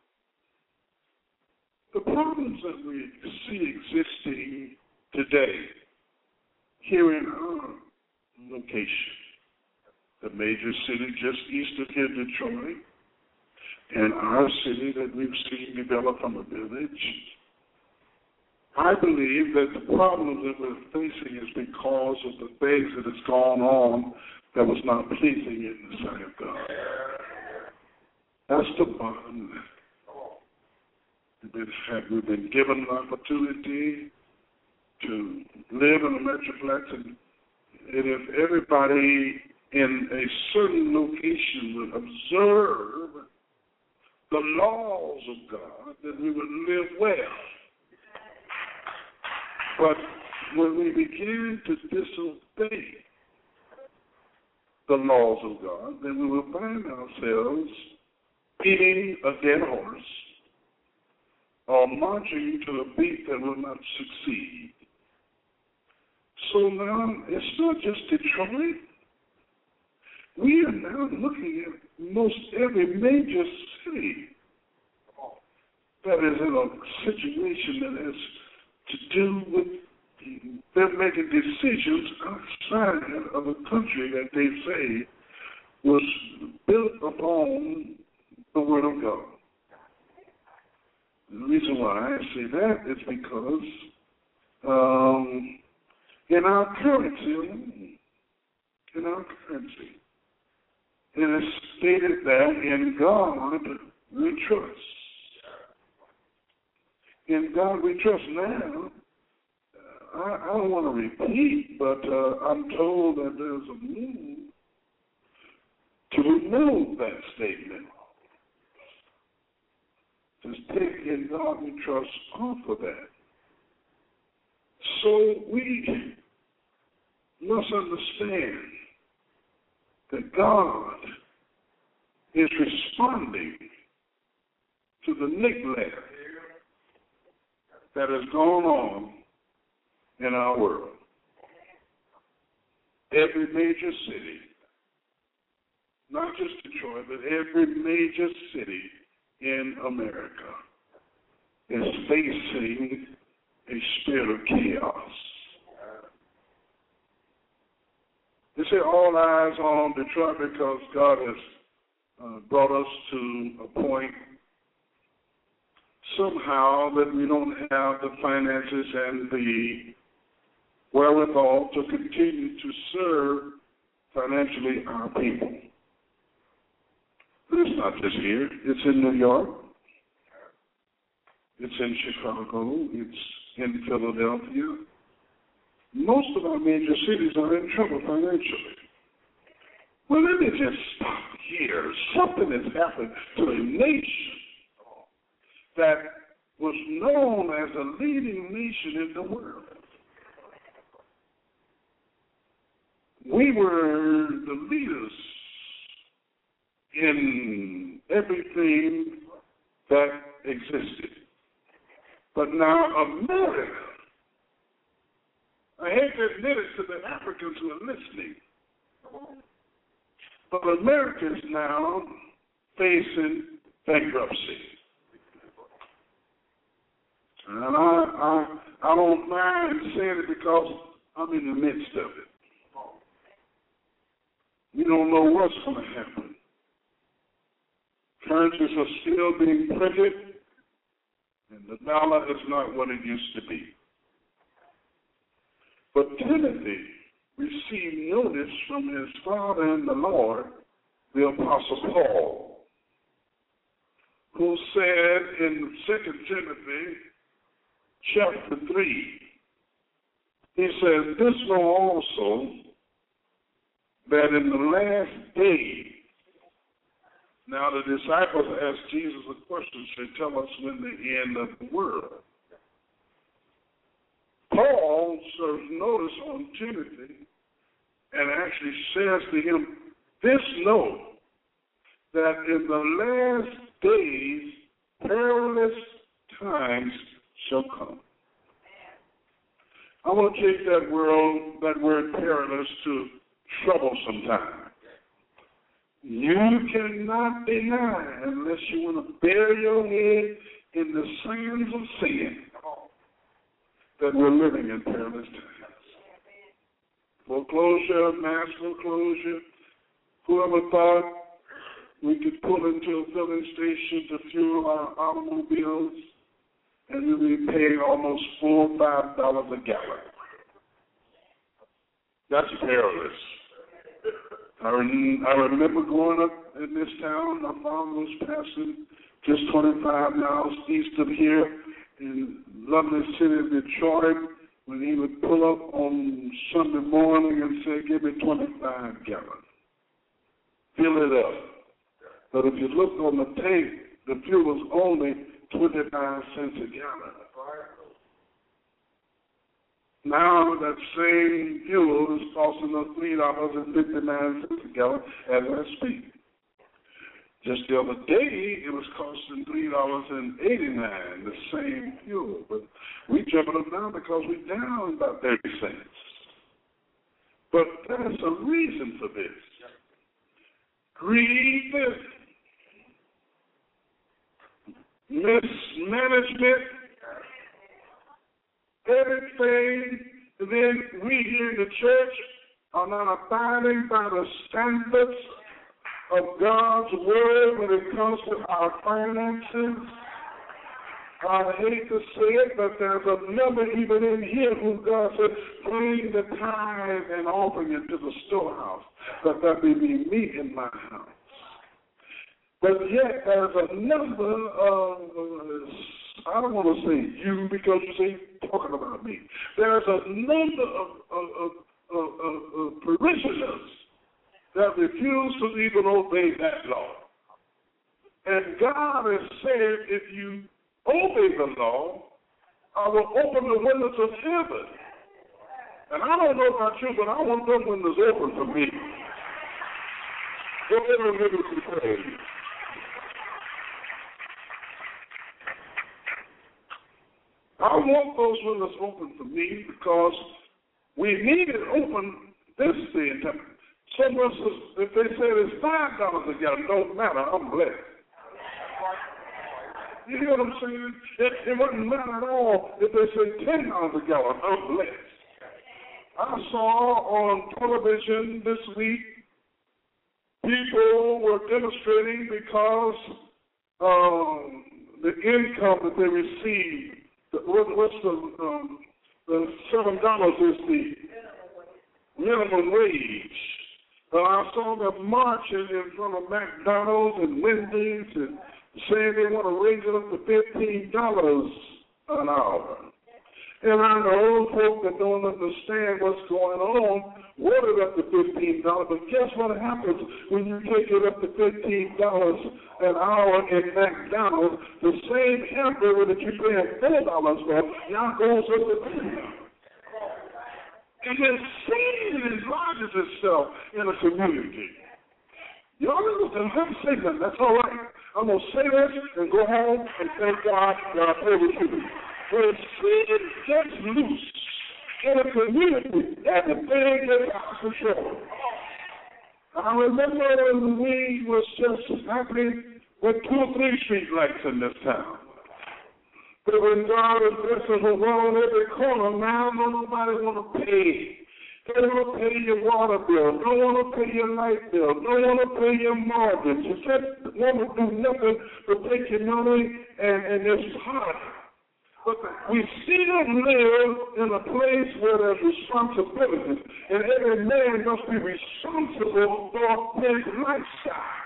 the problems that we see existing today here in our location, the major city just east of here, Detroit, and our city that we've seen develop from a village, I believe that the problems that we're facing is because of the things that has gone on that was not pleasing in the sight of God. That's the bottom line. We've been given an opportunity to live in a metroplex, and if everybody in a certain location would observe the laws of God, then we would live well. But when we begin to disobey the laws of God, then we will find ourselves beating a dead horse or marching to a beat that will not succeed. So now it's not just Detroit. We are now looking at most every major city that is in a situation that has to do with them making decisions outside of a country that they say was built upon the Word of God. The reason why I say that is because um, in our currency, in our currency, it is stated that in God we trust. in God we trust now. I, I don't want to repeat, but uh, I'm told that there's a move to remove that statement. Just take in God we trust off of that. So we must understand that God is responding to the neglect that has gone on in our world. Every major city, not just Detroit, but every major city in America is facing a spirit of chaos. They say all eyes are on Detroit because God has uh, brought us to a point somehow that we don't have the finances and the wherewithal to continue to serve financially our people. But it's not just here. It's in New York. It's in Chicago. It's in Philadelphia. Most of our major cities are in trouble financially. Well, let me just stop here. Something has happened to a nation that was known as a leading nation in the world. We were the leaders in everything that existed. But now America, I hate to admit it to the Africans who are listening, but America is now facing bankruptcy. And I, I, I don't mind saying it because I'm in the midst of it. We don't know what's going to happen. Currencies are still being printed, and the dollar is not what it used to be. But Timothy received notice from his father in the Lord, the Apostle Paul, who said in Second Timothy chapter three, he says, "This know also that in the last days," now the disciples asked Jesus a question, said, "Tell us when the end of the world." Paul serves notice on Timothy and actually says to him, "This know that in the last days perilous times shall come." I want to take that word, that word perilous to troublesome time. You cannot deny, unless you want to bury your head in the sands of sin, that we're living in perilous times. Foreclosure, mass foreclosure. Whoever thought we could pull into a filling station to fuel our automobiles and we'll be paying almost four or five dollars a gallon. That's perilous. I, rem- I remember growing up in this town. My father was passing just twenty-five miles east of here in lovely city of Detroit, when he would pull up on Sunday morning and say, "Give me twenty-five gallons. Fill it up." But if you look on the tank, the fuel was only twenty-nine cents a gallon. Now that same fuel is costing us three dollars and fifty-nine cents a gallon as I speak. Just the other day, it was costing three dollars and eighty-nine cents, the same fuel. But we jumping up now because we're down about thirty cents. But there's a reason for this. Greed, mismanagement, everything. And then we here in the church are not abiding by the standards of God's word when it comes to our finances. I hate to say it, but there's a number even in here who God said, "Bring the tithe and offering into the storehouse, that there may be meat in my house." But yet there's a number of I don't want to say you because you say talking about me. There's a number of, of, of, of, of, of parishioners that refuse to even obey that law. And God has said, if you obey the law, I will open the windows of heaven. And I don't know about you, but I want them windows open for me. Go ahead and give it some praise. I want those windows open for me because we need it open this day and time. So much as if they say it's five dollars a gallon, don't matter, I'm blessed. You hear what I'm saying? It, it wouldn't matter at all if they say ten dollars a gallon, I'm blessed. I saw on television this week people were demonstrating because um, the income that they received, what, what's the, um, the seven dollars is the minimum wage. But I saw them marching in front of McDonald's and Wendy's and saying they want to raise it up to fifteen dollars an hour. And I know folk that don't understand what's going on want it up to fifteen dollars. But guess what happens when you take it up to fifteen dollars an hour in McDonald's? The same hamburger that you're paying four dollars for now goes up to ten dollars. And then Satan enlarges itself in a community. Y'all listen, let me say that. That's all right. I'm going to say this and go home and thank God that I pray with you. When Satan gets loose in a community, everything gets out of control. I remember when we was just happening with two or three street lights in this town. But when God is blessing around every corner, now nobody want to pay. They don't want to pay your water bill. Don't want to pay your light bill. Don't want to pay your mortgage. You just want to do nothing but take your money and, and it's hard. But we see them live in a place where there's responsibility, and every man must be responsible for his lifestyle.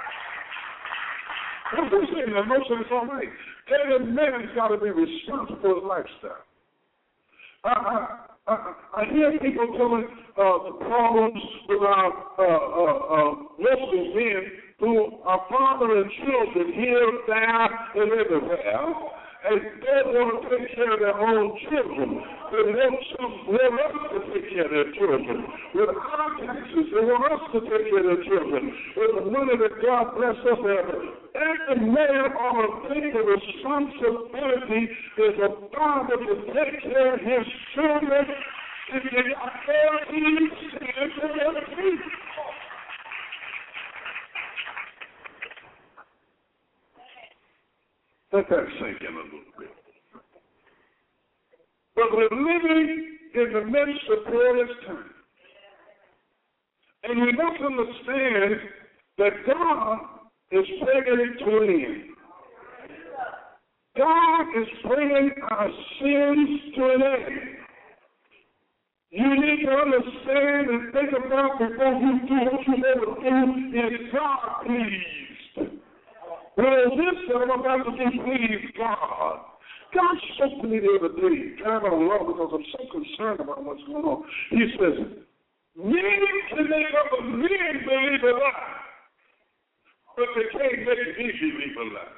I'm just saying that most of it's all right. Every man's got to be responsible for his lifestyle. I, I, I, I hear people telling uh, the problems with our uh, uh, uh, Muslim men who are father and children here, there, and everywhere, and they want to take care of their own children. They want us to take care of their children. With our taxes, they want us to take care of their children. With the money that God bless us with, every man ought to take the responsibility as a father to take care of his children. If they are fairly stand for their feet. Let that sink in a little bit. But we're living in the midst of glorious time. And we must understand that God is bringing it to an end. God is bringing our sins to an end. You need to understand and think about before you do what you want to do, is God pleased? Well, this that I'm about to do please God. God spoke to me the other day, driving along because I'm so concerned about what's going on. He says, men can make up a million believe a lie, but they can't make me believe a lie.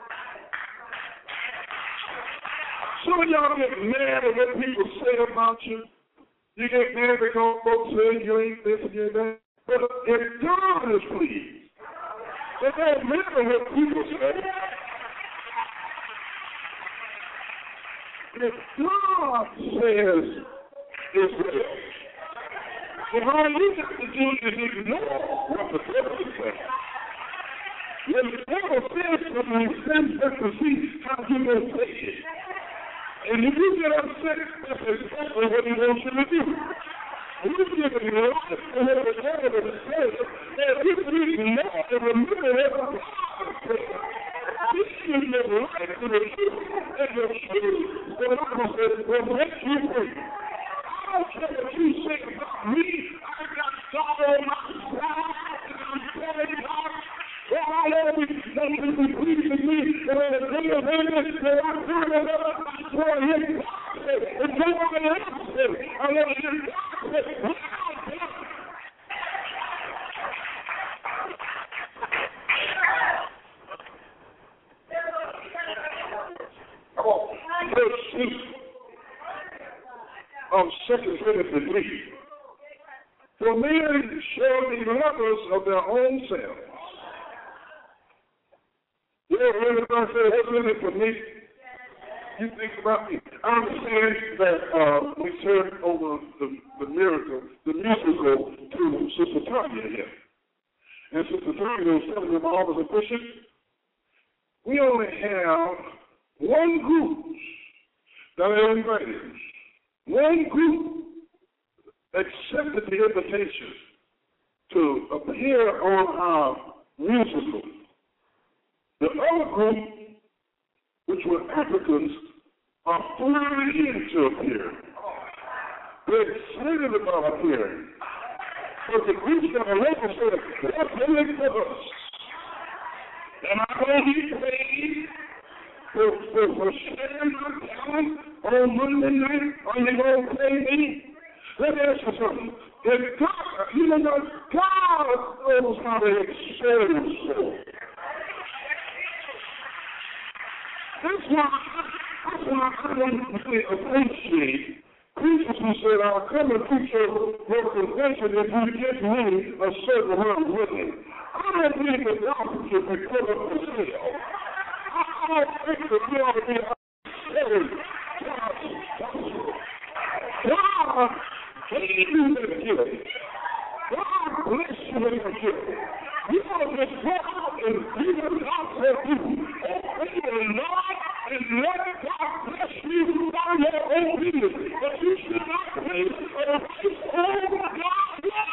Some of y'all get mad at what people say about you. You get mad because folks say you ain't this and you ain't that. But if God is pleased, it don't matter what people say. If God says it's real, then all you have to do is ignore what the devil says. When the devil says something, he sends us to see how you will take it. And if you get upset, that's exactly what he wants you to do. You give him your life, and what the devil says, and if you read that and remember that God says, you give your life to the truth, and the truth, the Bible says, will make you free. I don't care what you say about me. I got God on my side, and I'm telling God, well, I always know to be pleasing me, and when the day of Of Second Timothy three. For men shall be lovers of their own selves. You know, when I say, what's in it for me? You think about me. I understand that uh, we turned over the, the miracle, the musical to Sister Tanya here. And Sister Tanya was telling them all as a Christian, we only have one group that are invited. One group accepted the invitation to appear on our musical. The other group, which were Africans, are flying in to appear. They're excited about appearing. But the groups that are local said, what's in it for us? Am I going to be paid for, for, for sharing my talent on Monday night? Are you going to pay me? Let me ask you something. If God, you know, God knows how to expose you. That's why, that's why I don't really appreciate preachers who said, I'll come and preach your, your convention if you get me a certain amount of money. I don't believe that God should be put up for sale. I don't think that we ought to be upsetting God's gospel. God gave you the gift. God bless you with the gift. You ought to just go out and do what God said to you. Obey the Lord and let God bless you by your obedience. But you should not pay a price over God's love.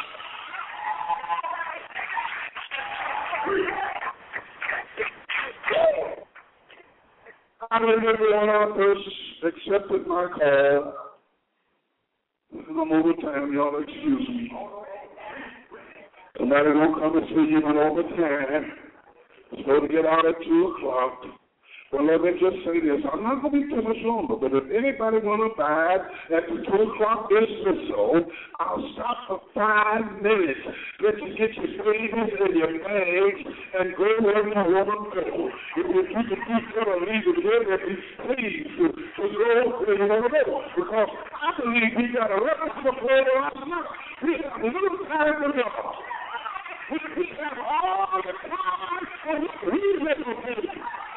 I remember when I first accepted my call. I'm over time, y'all excuse me. Somebody don't come and see you when over time. It's supposed to get out at two o'clock. Well, let me just say this. I'm not going to be too much longer, but if anybody want to abide at the two o'clock dismissal, I'll stop for five minutes. Let you get your savings and your bags and go wherever you want to go. If you keep it keep going to leave it here, then please to, to go where you want to go. Because I believe we got a record for later last night. We have a little time to go. We, we have all the time and we live with it.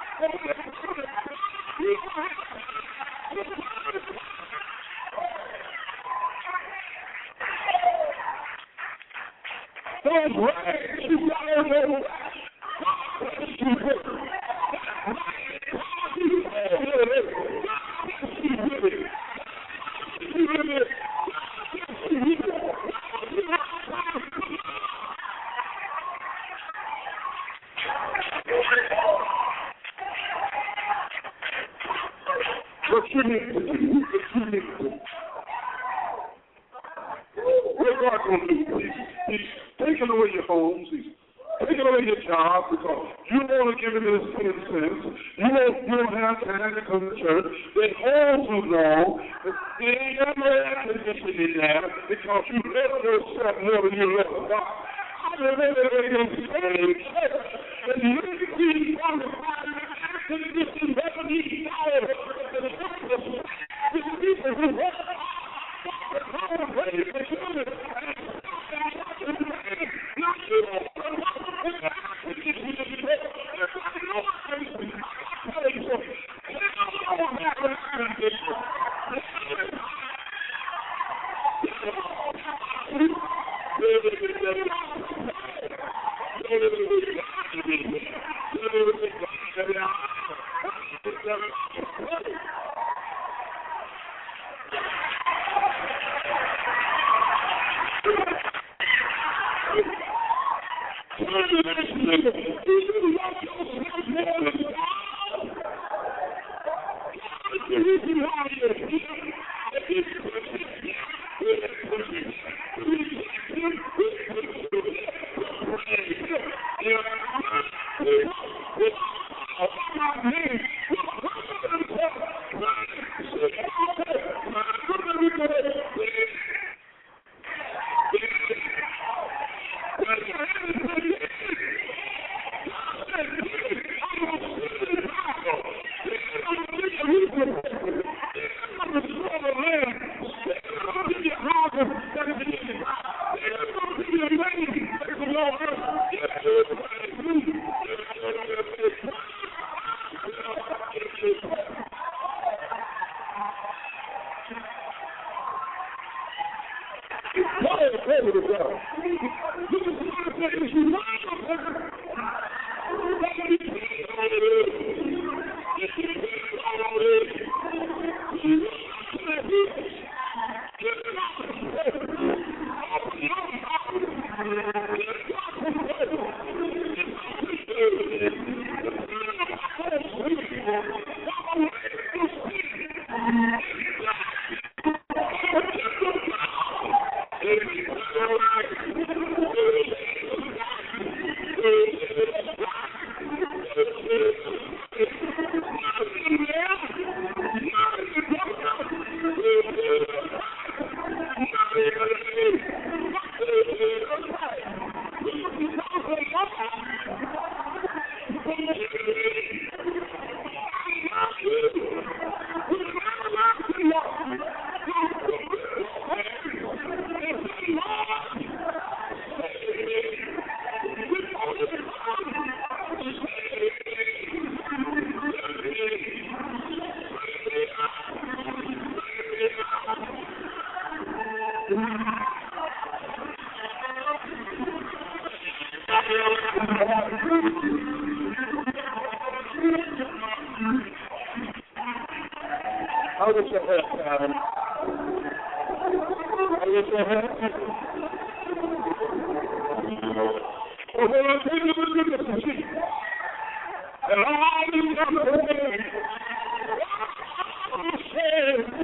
Those rags you got over there. What you need to do, what you need to do. What God going to do? He's, he's taking away your homes. He's taking away your job because you want to give him his ten cents. You don't, you don't have time to come to church. They hold you long. They ain't got no air conditioning in there because you love yourself more than you love God. I remember they didn't say church. And you see on the bottom of the air conditioning never need power. Glory to God. Look at the Bible says, if you love her, that you depend on it. If you depend on it, you will not have it. Give it up. Open your heart. Give it up. I wish I had time. I wish I had time. Oh, well, I'm taking a look at the sheet. And all these other things. I said,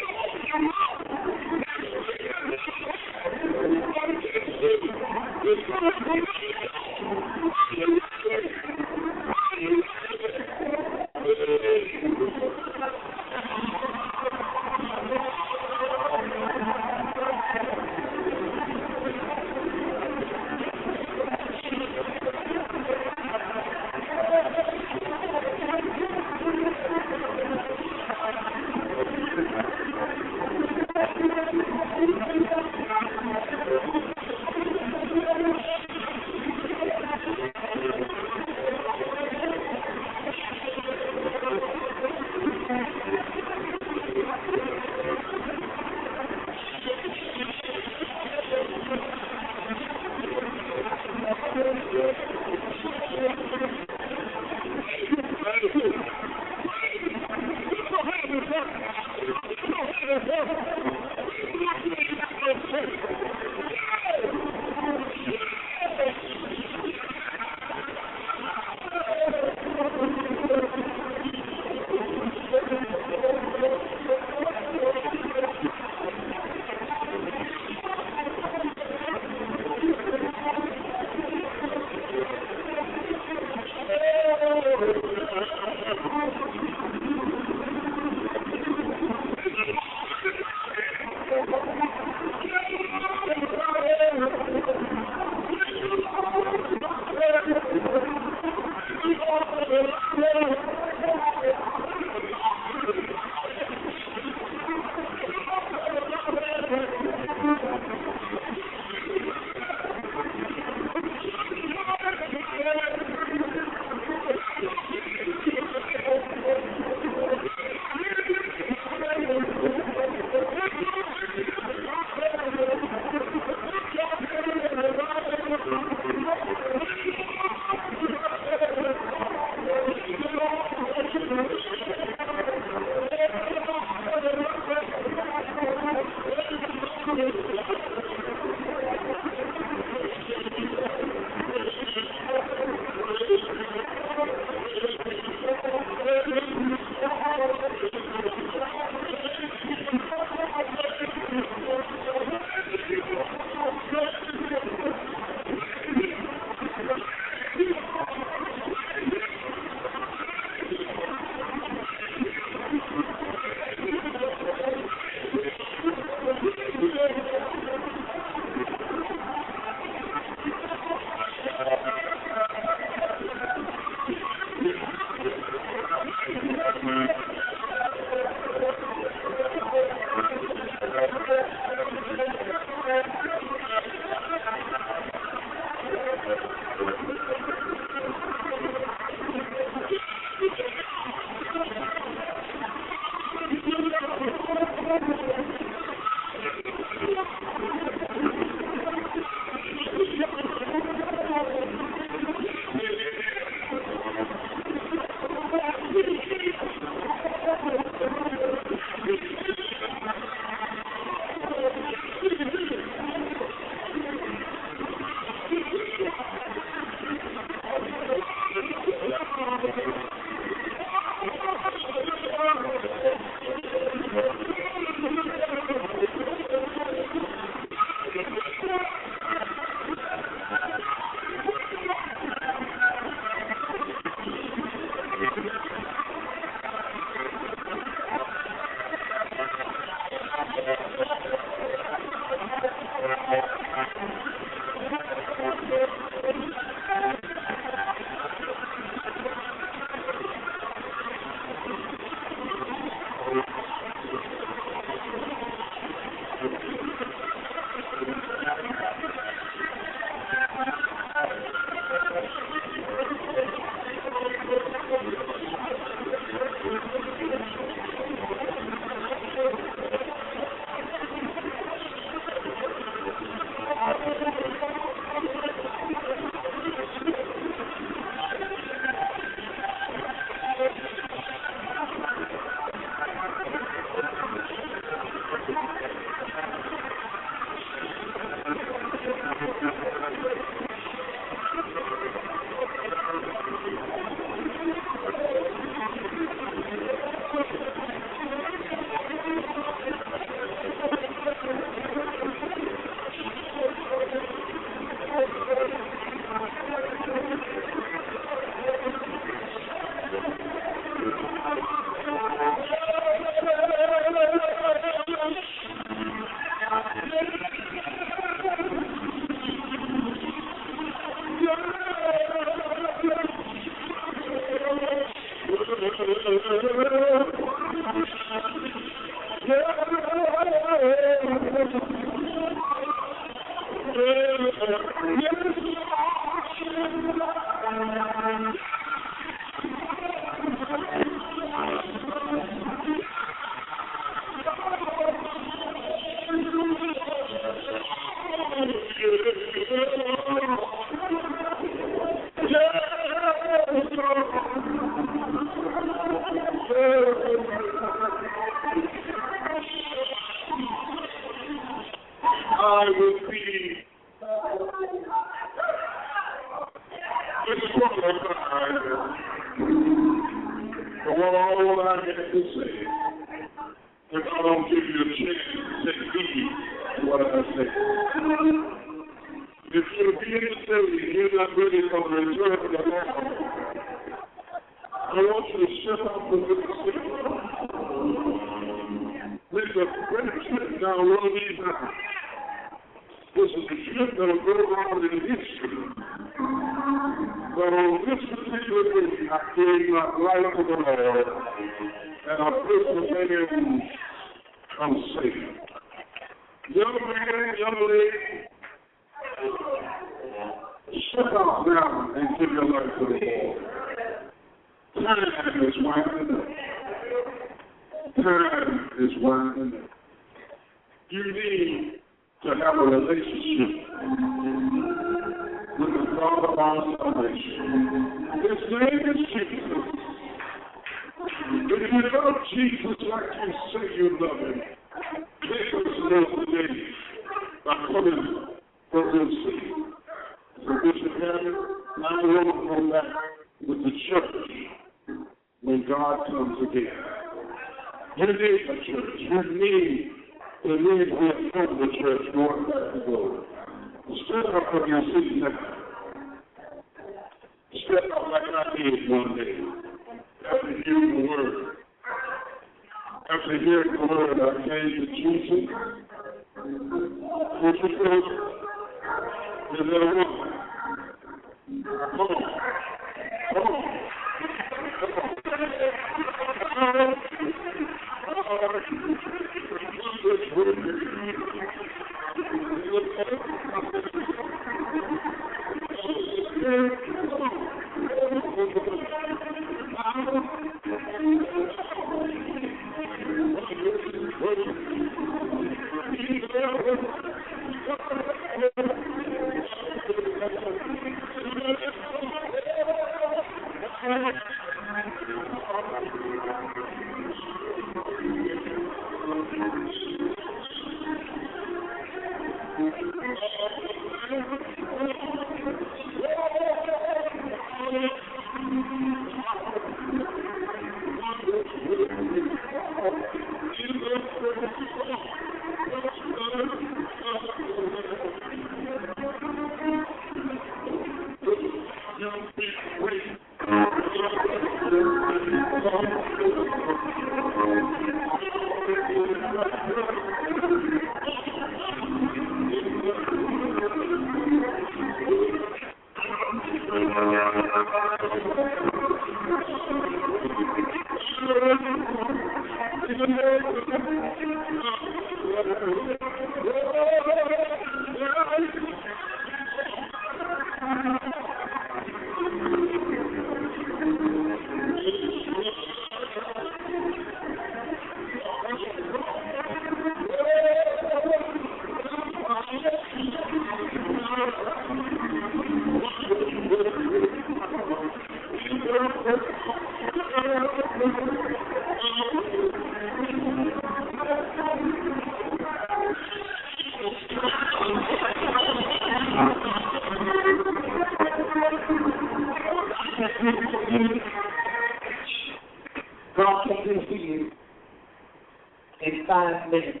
Broadcasting to you in five minutes.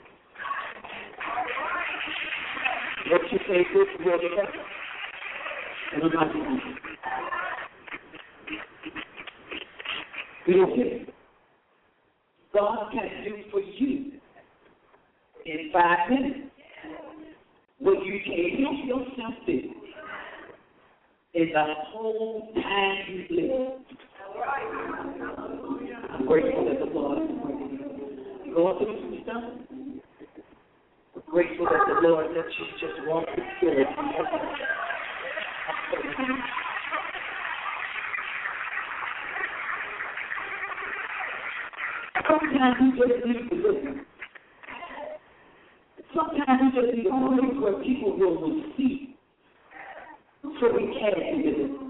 What you say this will check. Everybody. You don't hear. God can do for you in five minutes what you can't help yourself do in the whole time you live. I'm grateful that the Lord is bringing you. Going through some stuff. I'm grateful that the Lord lets you just walk the Spirit. Sometimes you just need to listen. Sometimes you just need a place where people will receive. So we can do it.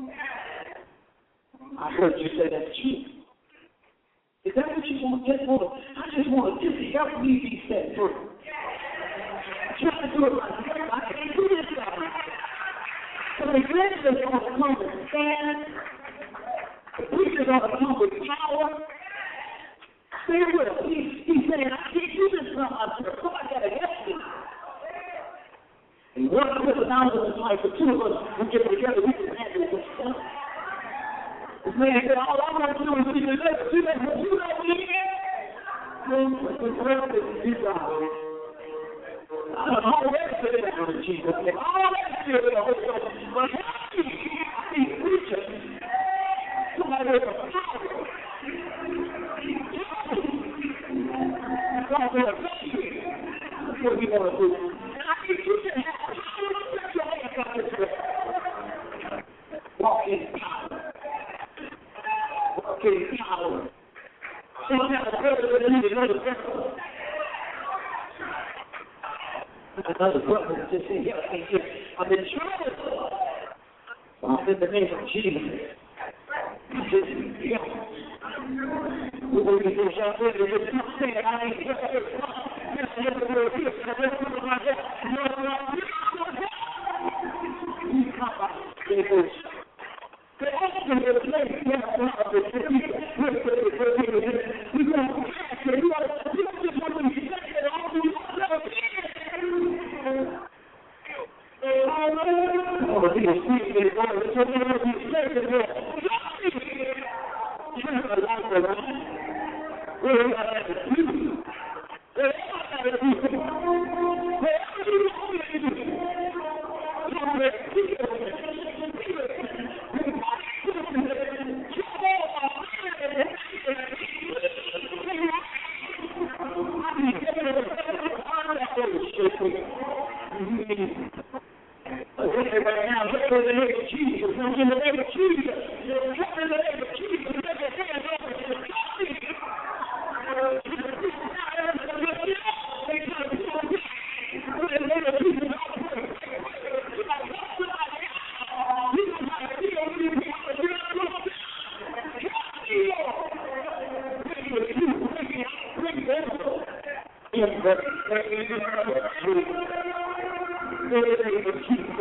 I heard you say that's true. Is that what you want? Just want to, I just want to just help me be set free. I'm trying to do it myself. I can't do this right now. So the evangelist is going to come with stand. The preacher is going to come with power. Stay with him. He, he's saying, I can't do this by myself. Somebody got to help me. And one person out of his life, the two of us, we get together, we can handle this stuff. This man said, all I want to do is see the letter. See that what you don't believe in? The world is desire. I don't know all that shit in the Jesus name. All that shit in the Holy Ghost. But these preachers, somebody with a power. God will affect you. That's what we want to do. And I think you can have power. Let your hands out this way. Walk in power. Okay, power. Don't have a brother that needs another brother. Another brother just said, yeah, I just, I'm in trouble. I'm in the name of Jesus. Just, yeah. We're going to get y'all ready to just come say, I ain't here. Just a little bit of this, and a little bit of my head. You know what I'm saying? You come out. There it is. The action is made. We have to have this. We have to have this. We have to have this. You don't just want to be second. All these other things. Oh, but these things is going to be second. You have a lot of them. We have to have this. We have to have this. We have to have this. Right now, look in the name of Jesus. Look in the name of Jesus. Look in the name of Jesus. Look at your hands over to the in the name of Jesus. In the name of Jesus.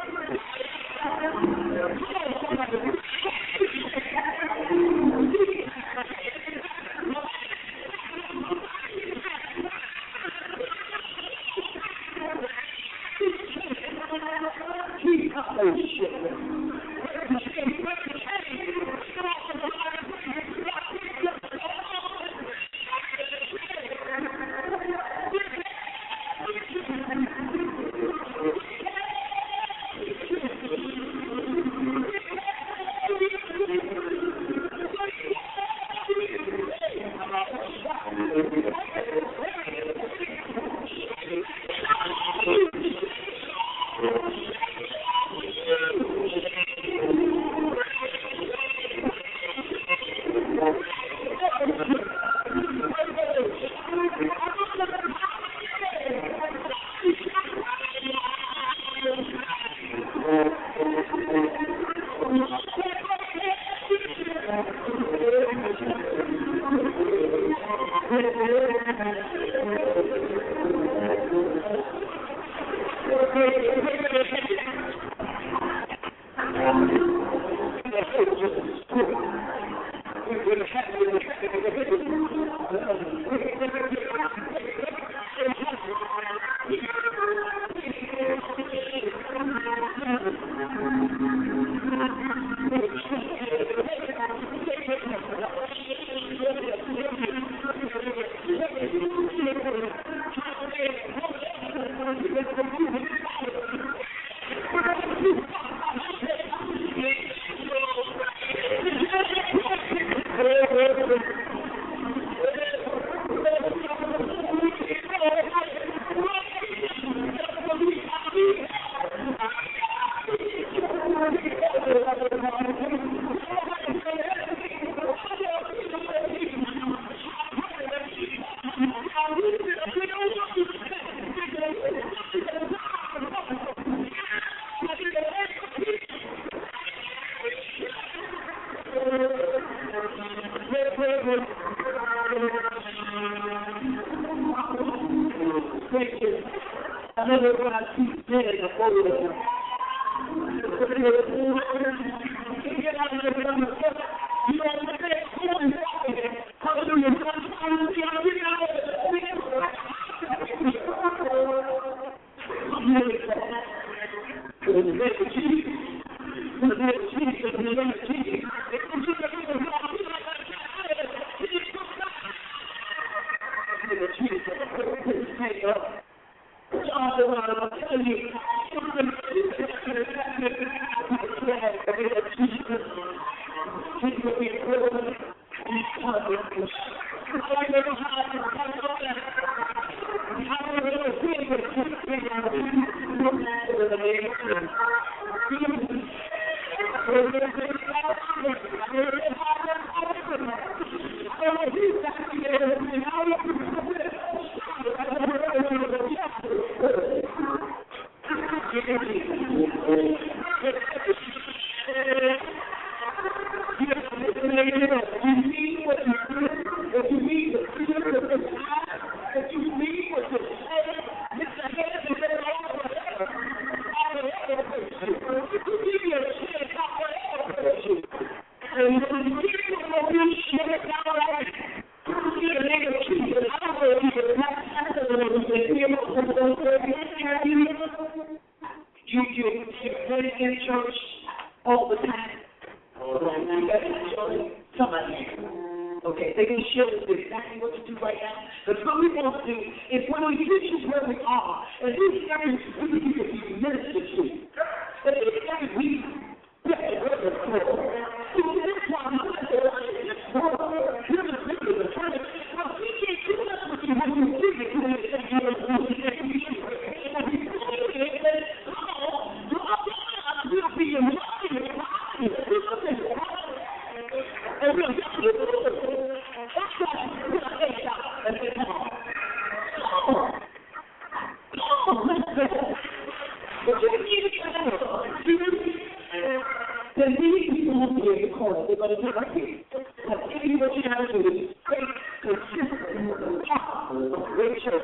Then these people will be in the corner. They're going to do like this. Because if you what you have to do is straight, consistent, It's a great church.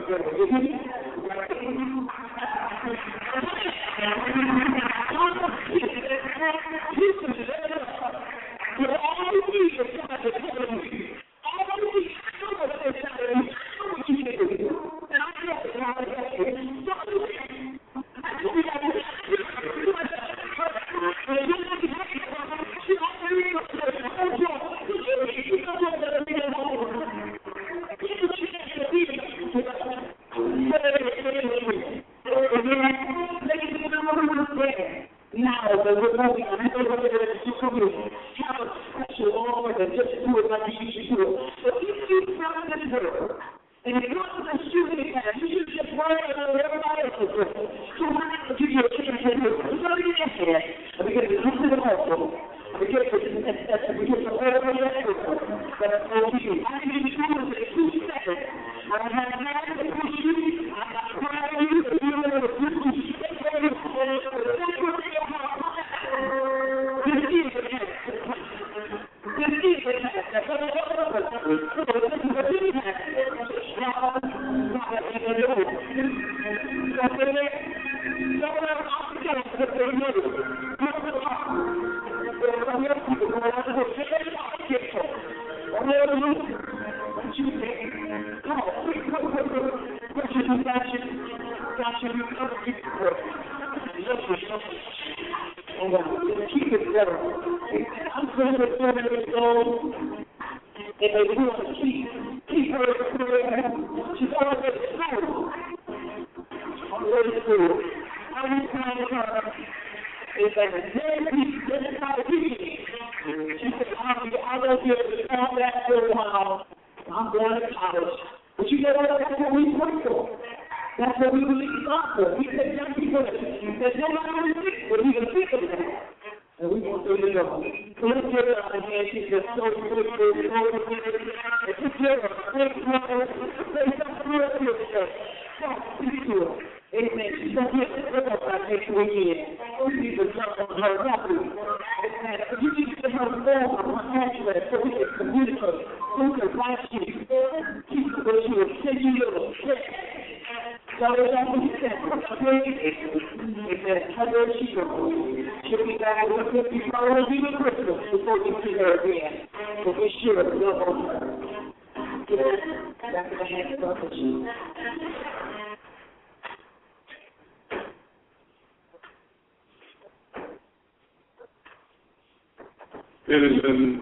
It is in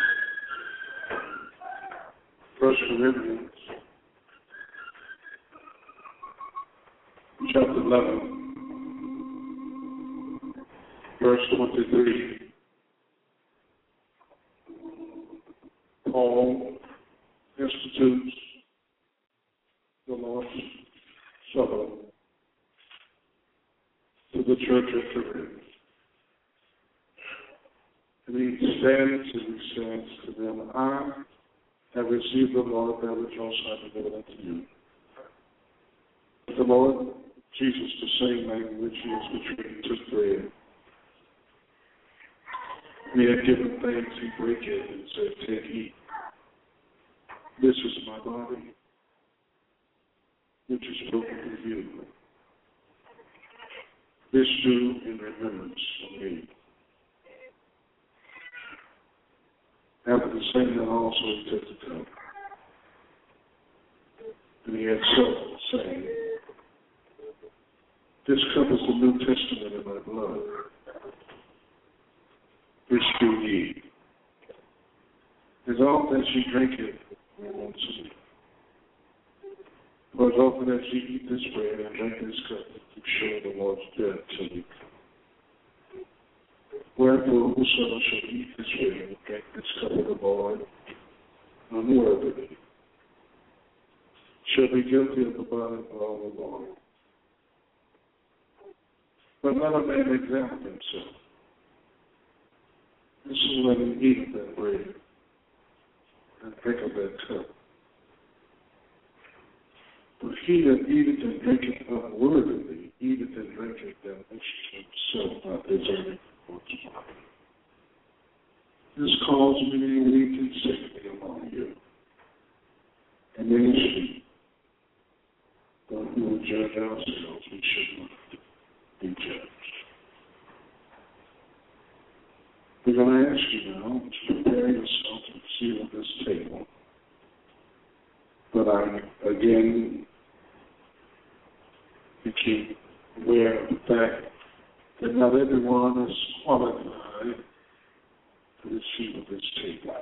First Corinthians chapter eleven, verse twenty-three. Paul institutes the Lord's Supper to the church of Corinth. And he says, and he says to them, I have received the Lord that which also I delivered unto you. The Lord Jesus, the same night in which he was betrayed, took bread. And he had given thanks, he broke it and said, take, eat. This is my body, which is broken for you. This do in remembrance of me. After the same night also he took the cup. And he had said, saying, this cup is the New Testament in my blood. Which do ye? As often as ye drink it, once a week. For as often as ye eat this bread and drink this cup, you show the Lord's death till he come. Wherefore, whosoever shall eat this bread and drink this cup of the Lord unworthily shall be guilty of the body of the Lord. But let a man examine himself. This is when he eat that bread and drink of that cup. But he that eateth and drinketh unworthily, eateth and drinketh that which to himself, not deserving. This caused many weak and sickly among you, And ministry, but we will judge ourselves. We should not be judged. We're going to ask you now to prepare yourself to sit at this table. But I, again, became aware of the fact that not everyone is qualified to receive this table.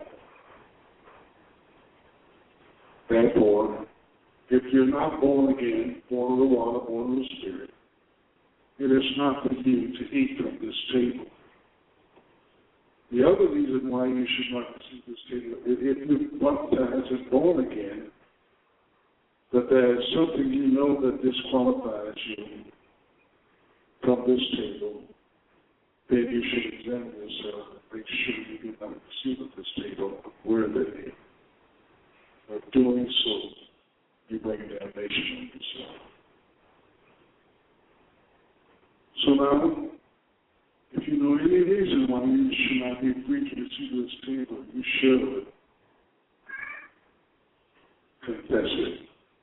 Therefore, if you're not born again, born of the water, born of the Spirit, it is not for you to eat from this table. The other reason why you should not receive this table is if you're baptized and born again, that there is something you know that disqualifies you from this table, then you should examine yourself and make sure you do not receive at this table worthily. Of doing so, you bring damnation on yourself. So now, if you know any reason why you should not be free to receive this table, you should confess it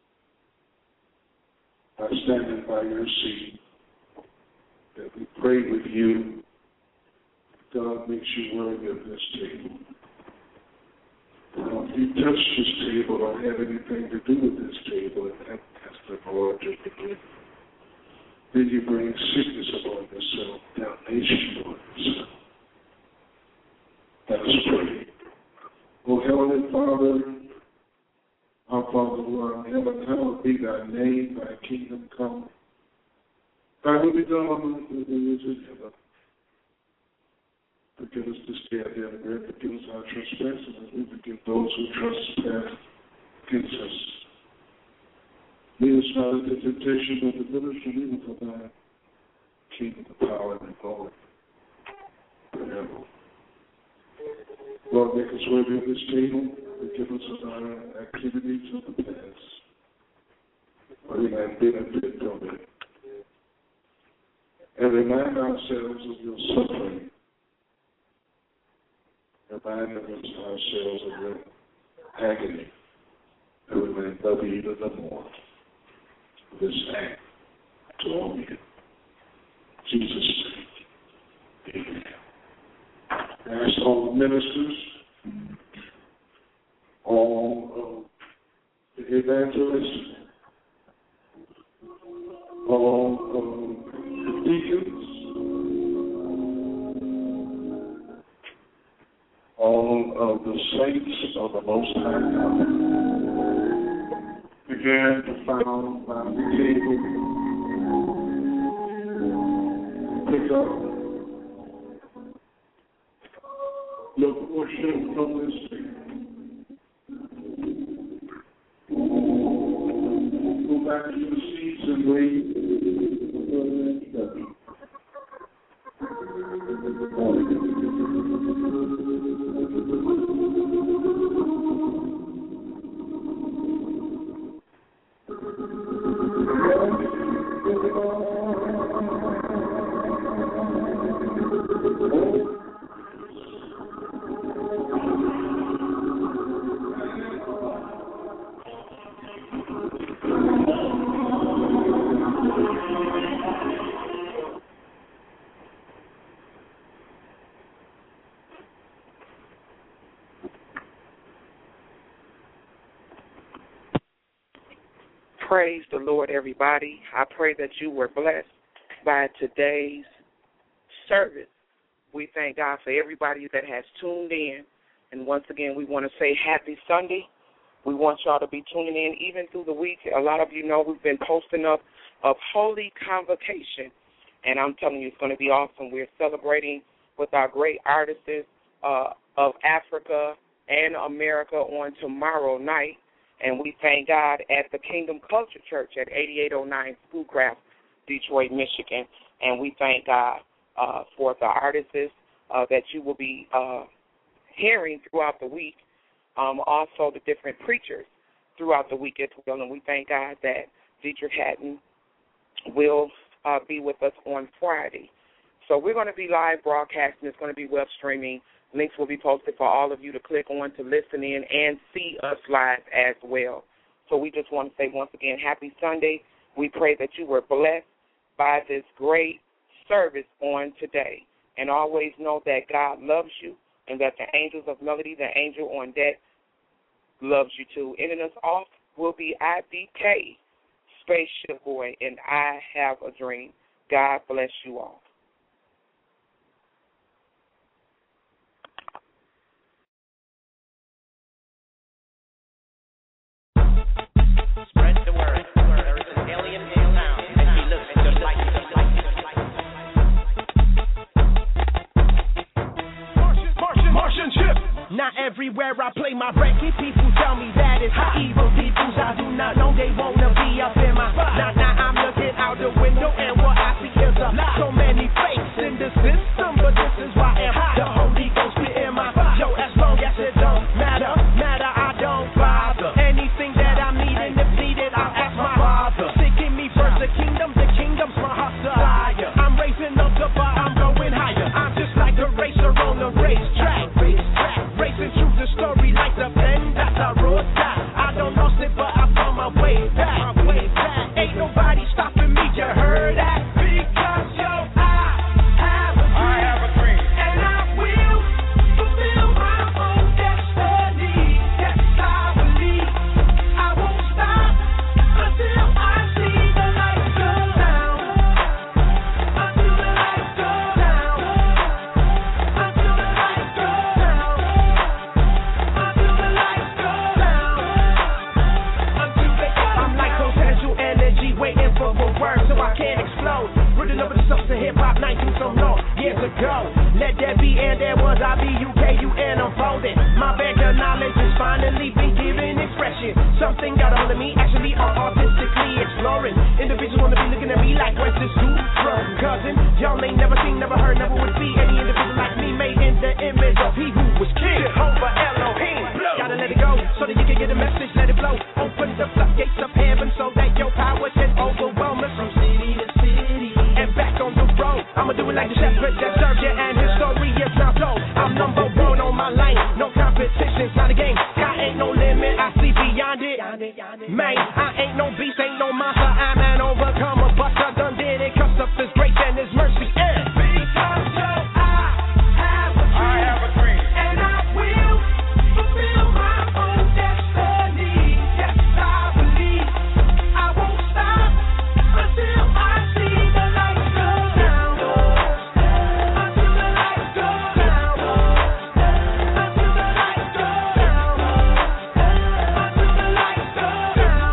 by standing by your seat, that we pray with you. God makes you worthy of this table. Now, if you touch this table or have anything to do with this table and ask the Lord to forgive, then you bring sickness upon yourself, damnation upon yourself. Let us pray. O Heavenly Father, our Father who art in heaven, hallowed be thy name, thy kingdom come. Thy will be done on earth as it is in heaven. Forgive us this day our daily bread. Forgive us our trespasses, as we forgive those who trespass against us. Lead us not into temptation, but deliver us from evil, for thine kingdom, the power, and the glory forever. Lord, make us worthy of this table. Forgive us of our activities of the past, where we might benefit from it. And remind ourselves of your suffering. Remind ourselves of your agony, and we may love you even the more for this act to all men. Jesus' name, amen. I ask all the ministers, all of the evangelists, all of the deacons, all of the saints of the Most High God began to found by the table, pick up your portion from this table. Go back to your seats and wait for the introduction. Praise the Lord, everybody. I pray that you were blessed by today's service. We thank God for everybody that has tuned in. And once again, we want to say happy Sunday. We want y'all to be tuning in even through the week. A lot of you know we've been posting up of Holy Convocation. And I'm telling you, it's going to be awesome. We're celebrating with our great artists uh, of Africa and America on tomorrow night. And we thank God at the Kingdom Culture Church at eighty-eight oh nine Schoolcraft, Detroit, Michigan. And we thank God uh, for the artists uh, that you will be uh, hearing throughout the week, um, also the different preachers throughout the week as well. And we thank God that Dietrich Hatton will uh, be with us on Friday. So we're going to be live broadcasting. It's going to be web streaming. Links will be posted for all of you to click on to listen in and see us live as well. So we just want to say once again, happy Sunday. We pray that you were blessed by this great service on today. And always know that God loves you and that the angels of melody, the angel on deck, loves you too. Ending us off will be I D K, Spaceship Boy, and I Have a Dream. God bless you all. Spread the word. There is an alien in town, and he looks just like you. Martian, Martian, Martian ship. Not everywhere I play my record, people tell me that it's evil peoples. I do not know they wanna be up in my. Now, now I'm looking out the window, and what I see is a so many fakes in the system, but this is why I'm the Holy Ghost be in my. Yo, as long as it don't matter, matter I don't bother. Anything that I'm needing, if needed, I'll ask my father. Seeking me first, the kingdom, the kingdom's my hustle. I'm raising up the bar, I'm going higher. I'm just like a racer on the racetrack. Racing through the story like the pen that I wrote that. I don't lost it, but I found my way back. My way back. Ain't nobody stopping me, you heard that? Because yo, I have a dream. I have a dream. And I will fulfill my own destiny. Yes, I believe I won't stop until I see the lights go down. Until the lights go down. Until the lights go down. Until the lights go down. Until they go down. I'm like potential energy waiting for a word so I can't explode. Rooting over the substance of hip-hop nineteen so long years ago. Let there be and there was I B U K U N unfolded. My bag of knowledge is finally been given expression. Something got a hold of me, actually I'm artistically exploring. Individuals wanna be looking at me like where's this dude from? Cousin, y'all ain't never seen, never heard, never would be any individual like me made in the image of he who was king. Jehovah Elohim. Gotta let it go so that you can get a message, let it flow. Open the floodgates of heaven so that your power can overwhelm us from city to city and back on the road. I'ma do it like the shepherd that served you, and his story is now told. I'm number one on my lane, no competition, it's not a game. Sky ain't no limit, I see beyond it. Man, I ain't no beast, ain't no monster, I'm an overcomer, but I done did it, cause of his grace and his mercy. And because yo, I have a dream, I have a dream, and I will fulfill my own destiny. Yes, I believe I won't stop until I see the lights go down. Until the lights go down. Until the lights go down. Until the lights go down.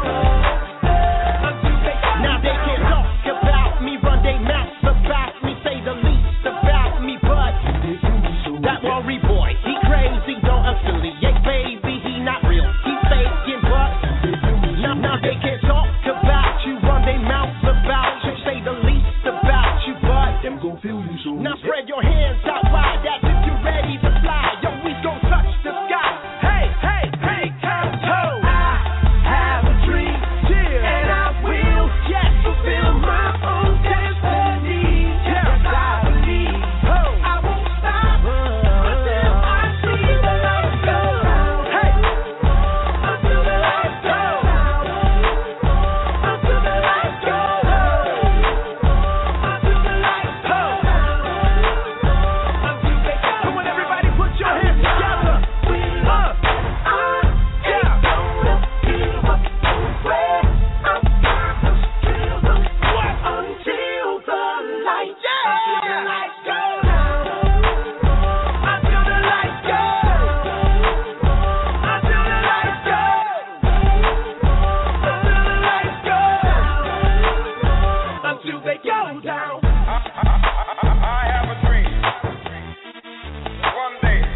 Until they go down. Now they can talk about me, run they mouths about me, say the least about me, but that worry boy, he crazy, don't affiliate, baby, he not real, he faking, but now, now they can talk about you, run they mouths about you, say the least about you, but them gon' feel you soon. Now spread your hands out wide, that's if you ready to fly. Yo, we gon' touch the sky. Hey, hey, hey, count toe. I have a dream, yeah, and I will, yes, fulfill my own destiny. Yes, I believe I won't stop until I see the lights go down. Hey, until the lights go down. Until the lights go down. Until the lights go down. Until they go. Come on, everybody, put your hands together. Uh, yeah. What? Until the lights, yeah. Until the lights go down. Until the lights go. Until the lights go. Until the lights go. Until they go down. I have a dream. One day,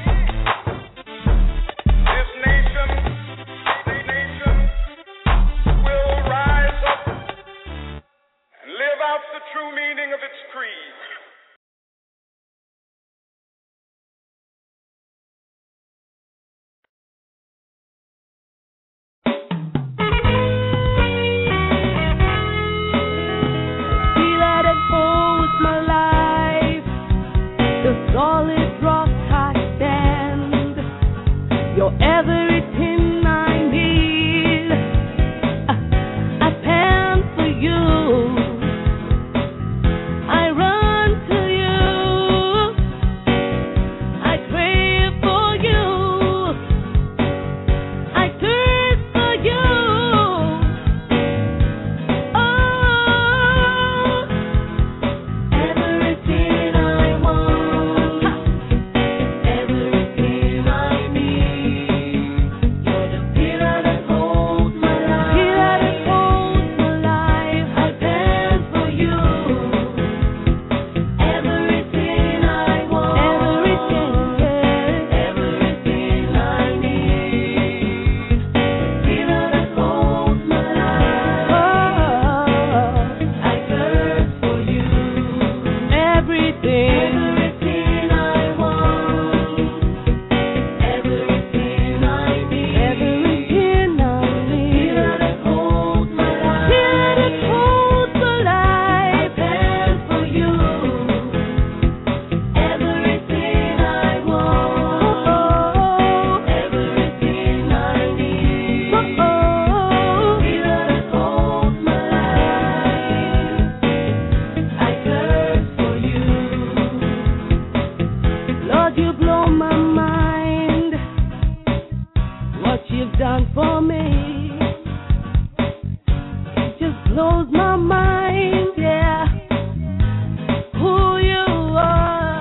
this nation, this nation will rise up and live out the true meaning of its creed. Feel that impose my life, the solid rock I stand. You're everything I need. blows my mind, yeah. Who you are.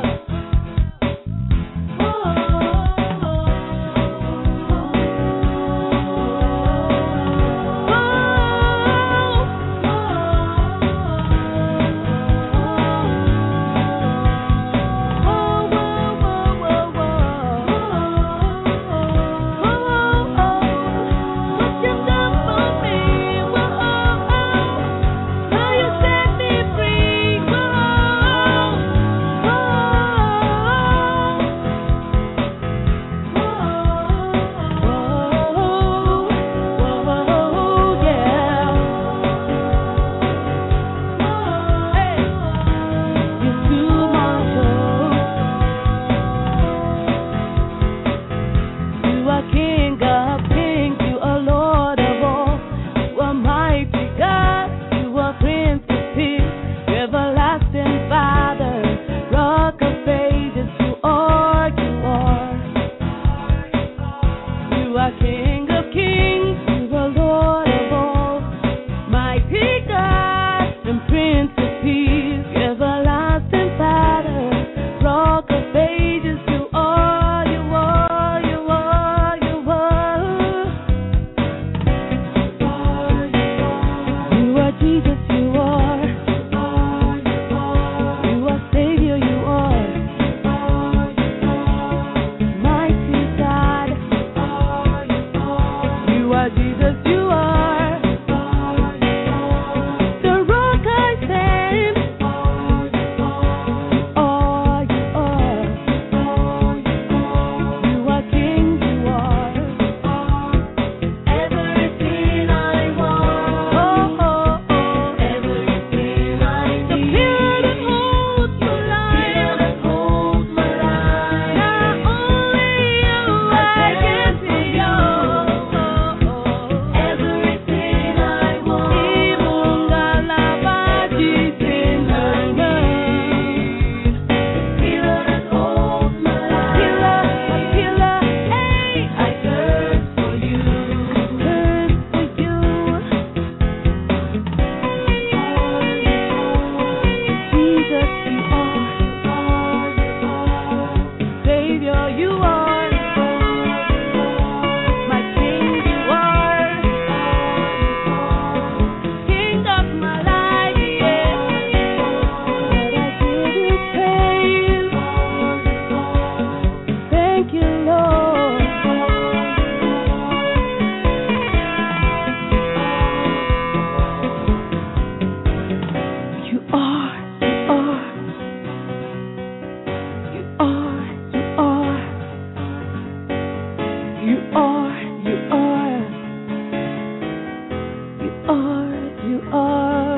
You are, you are.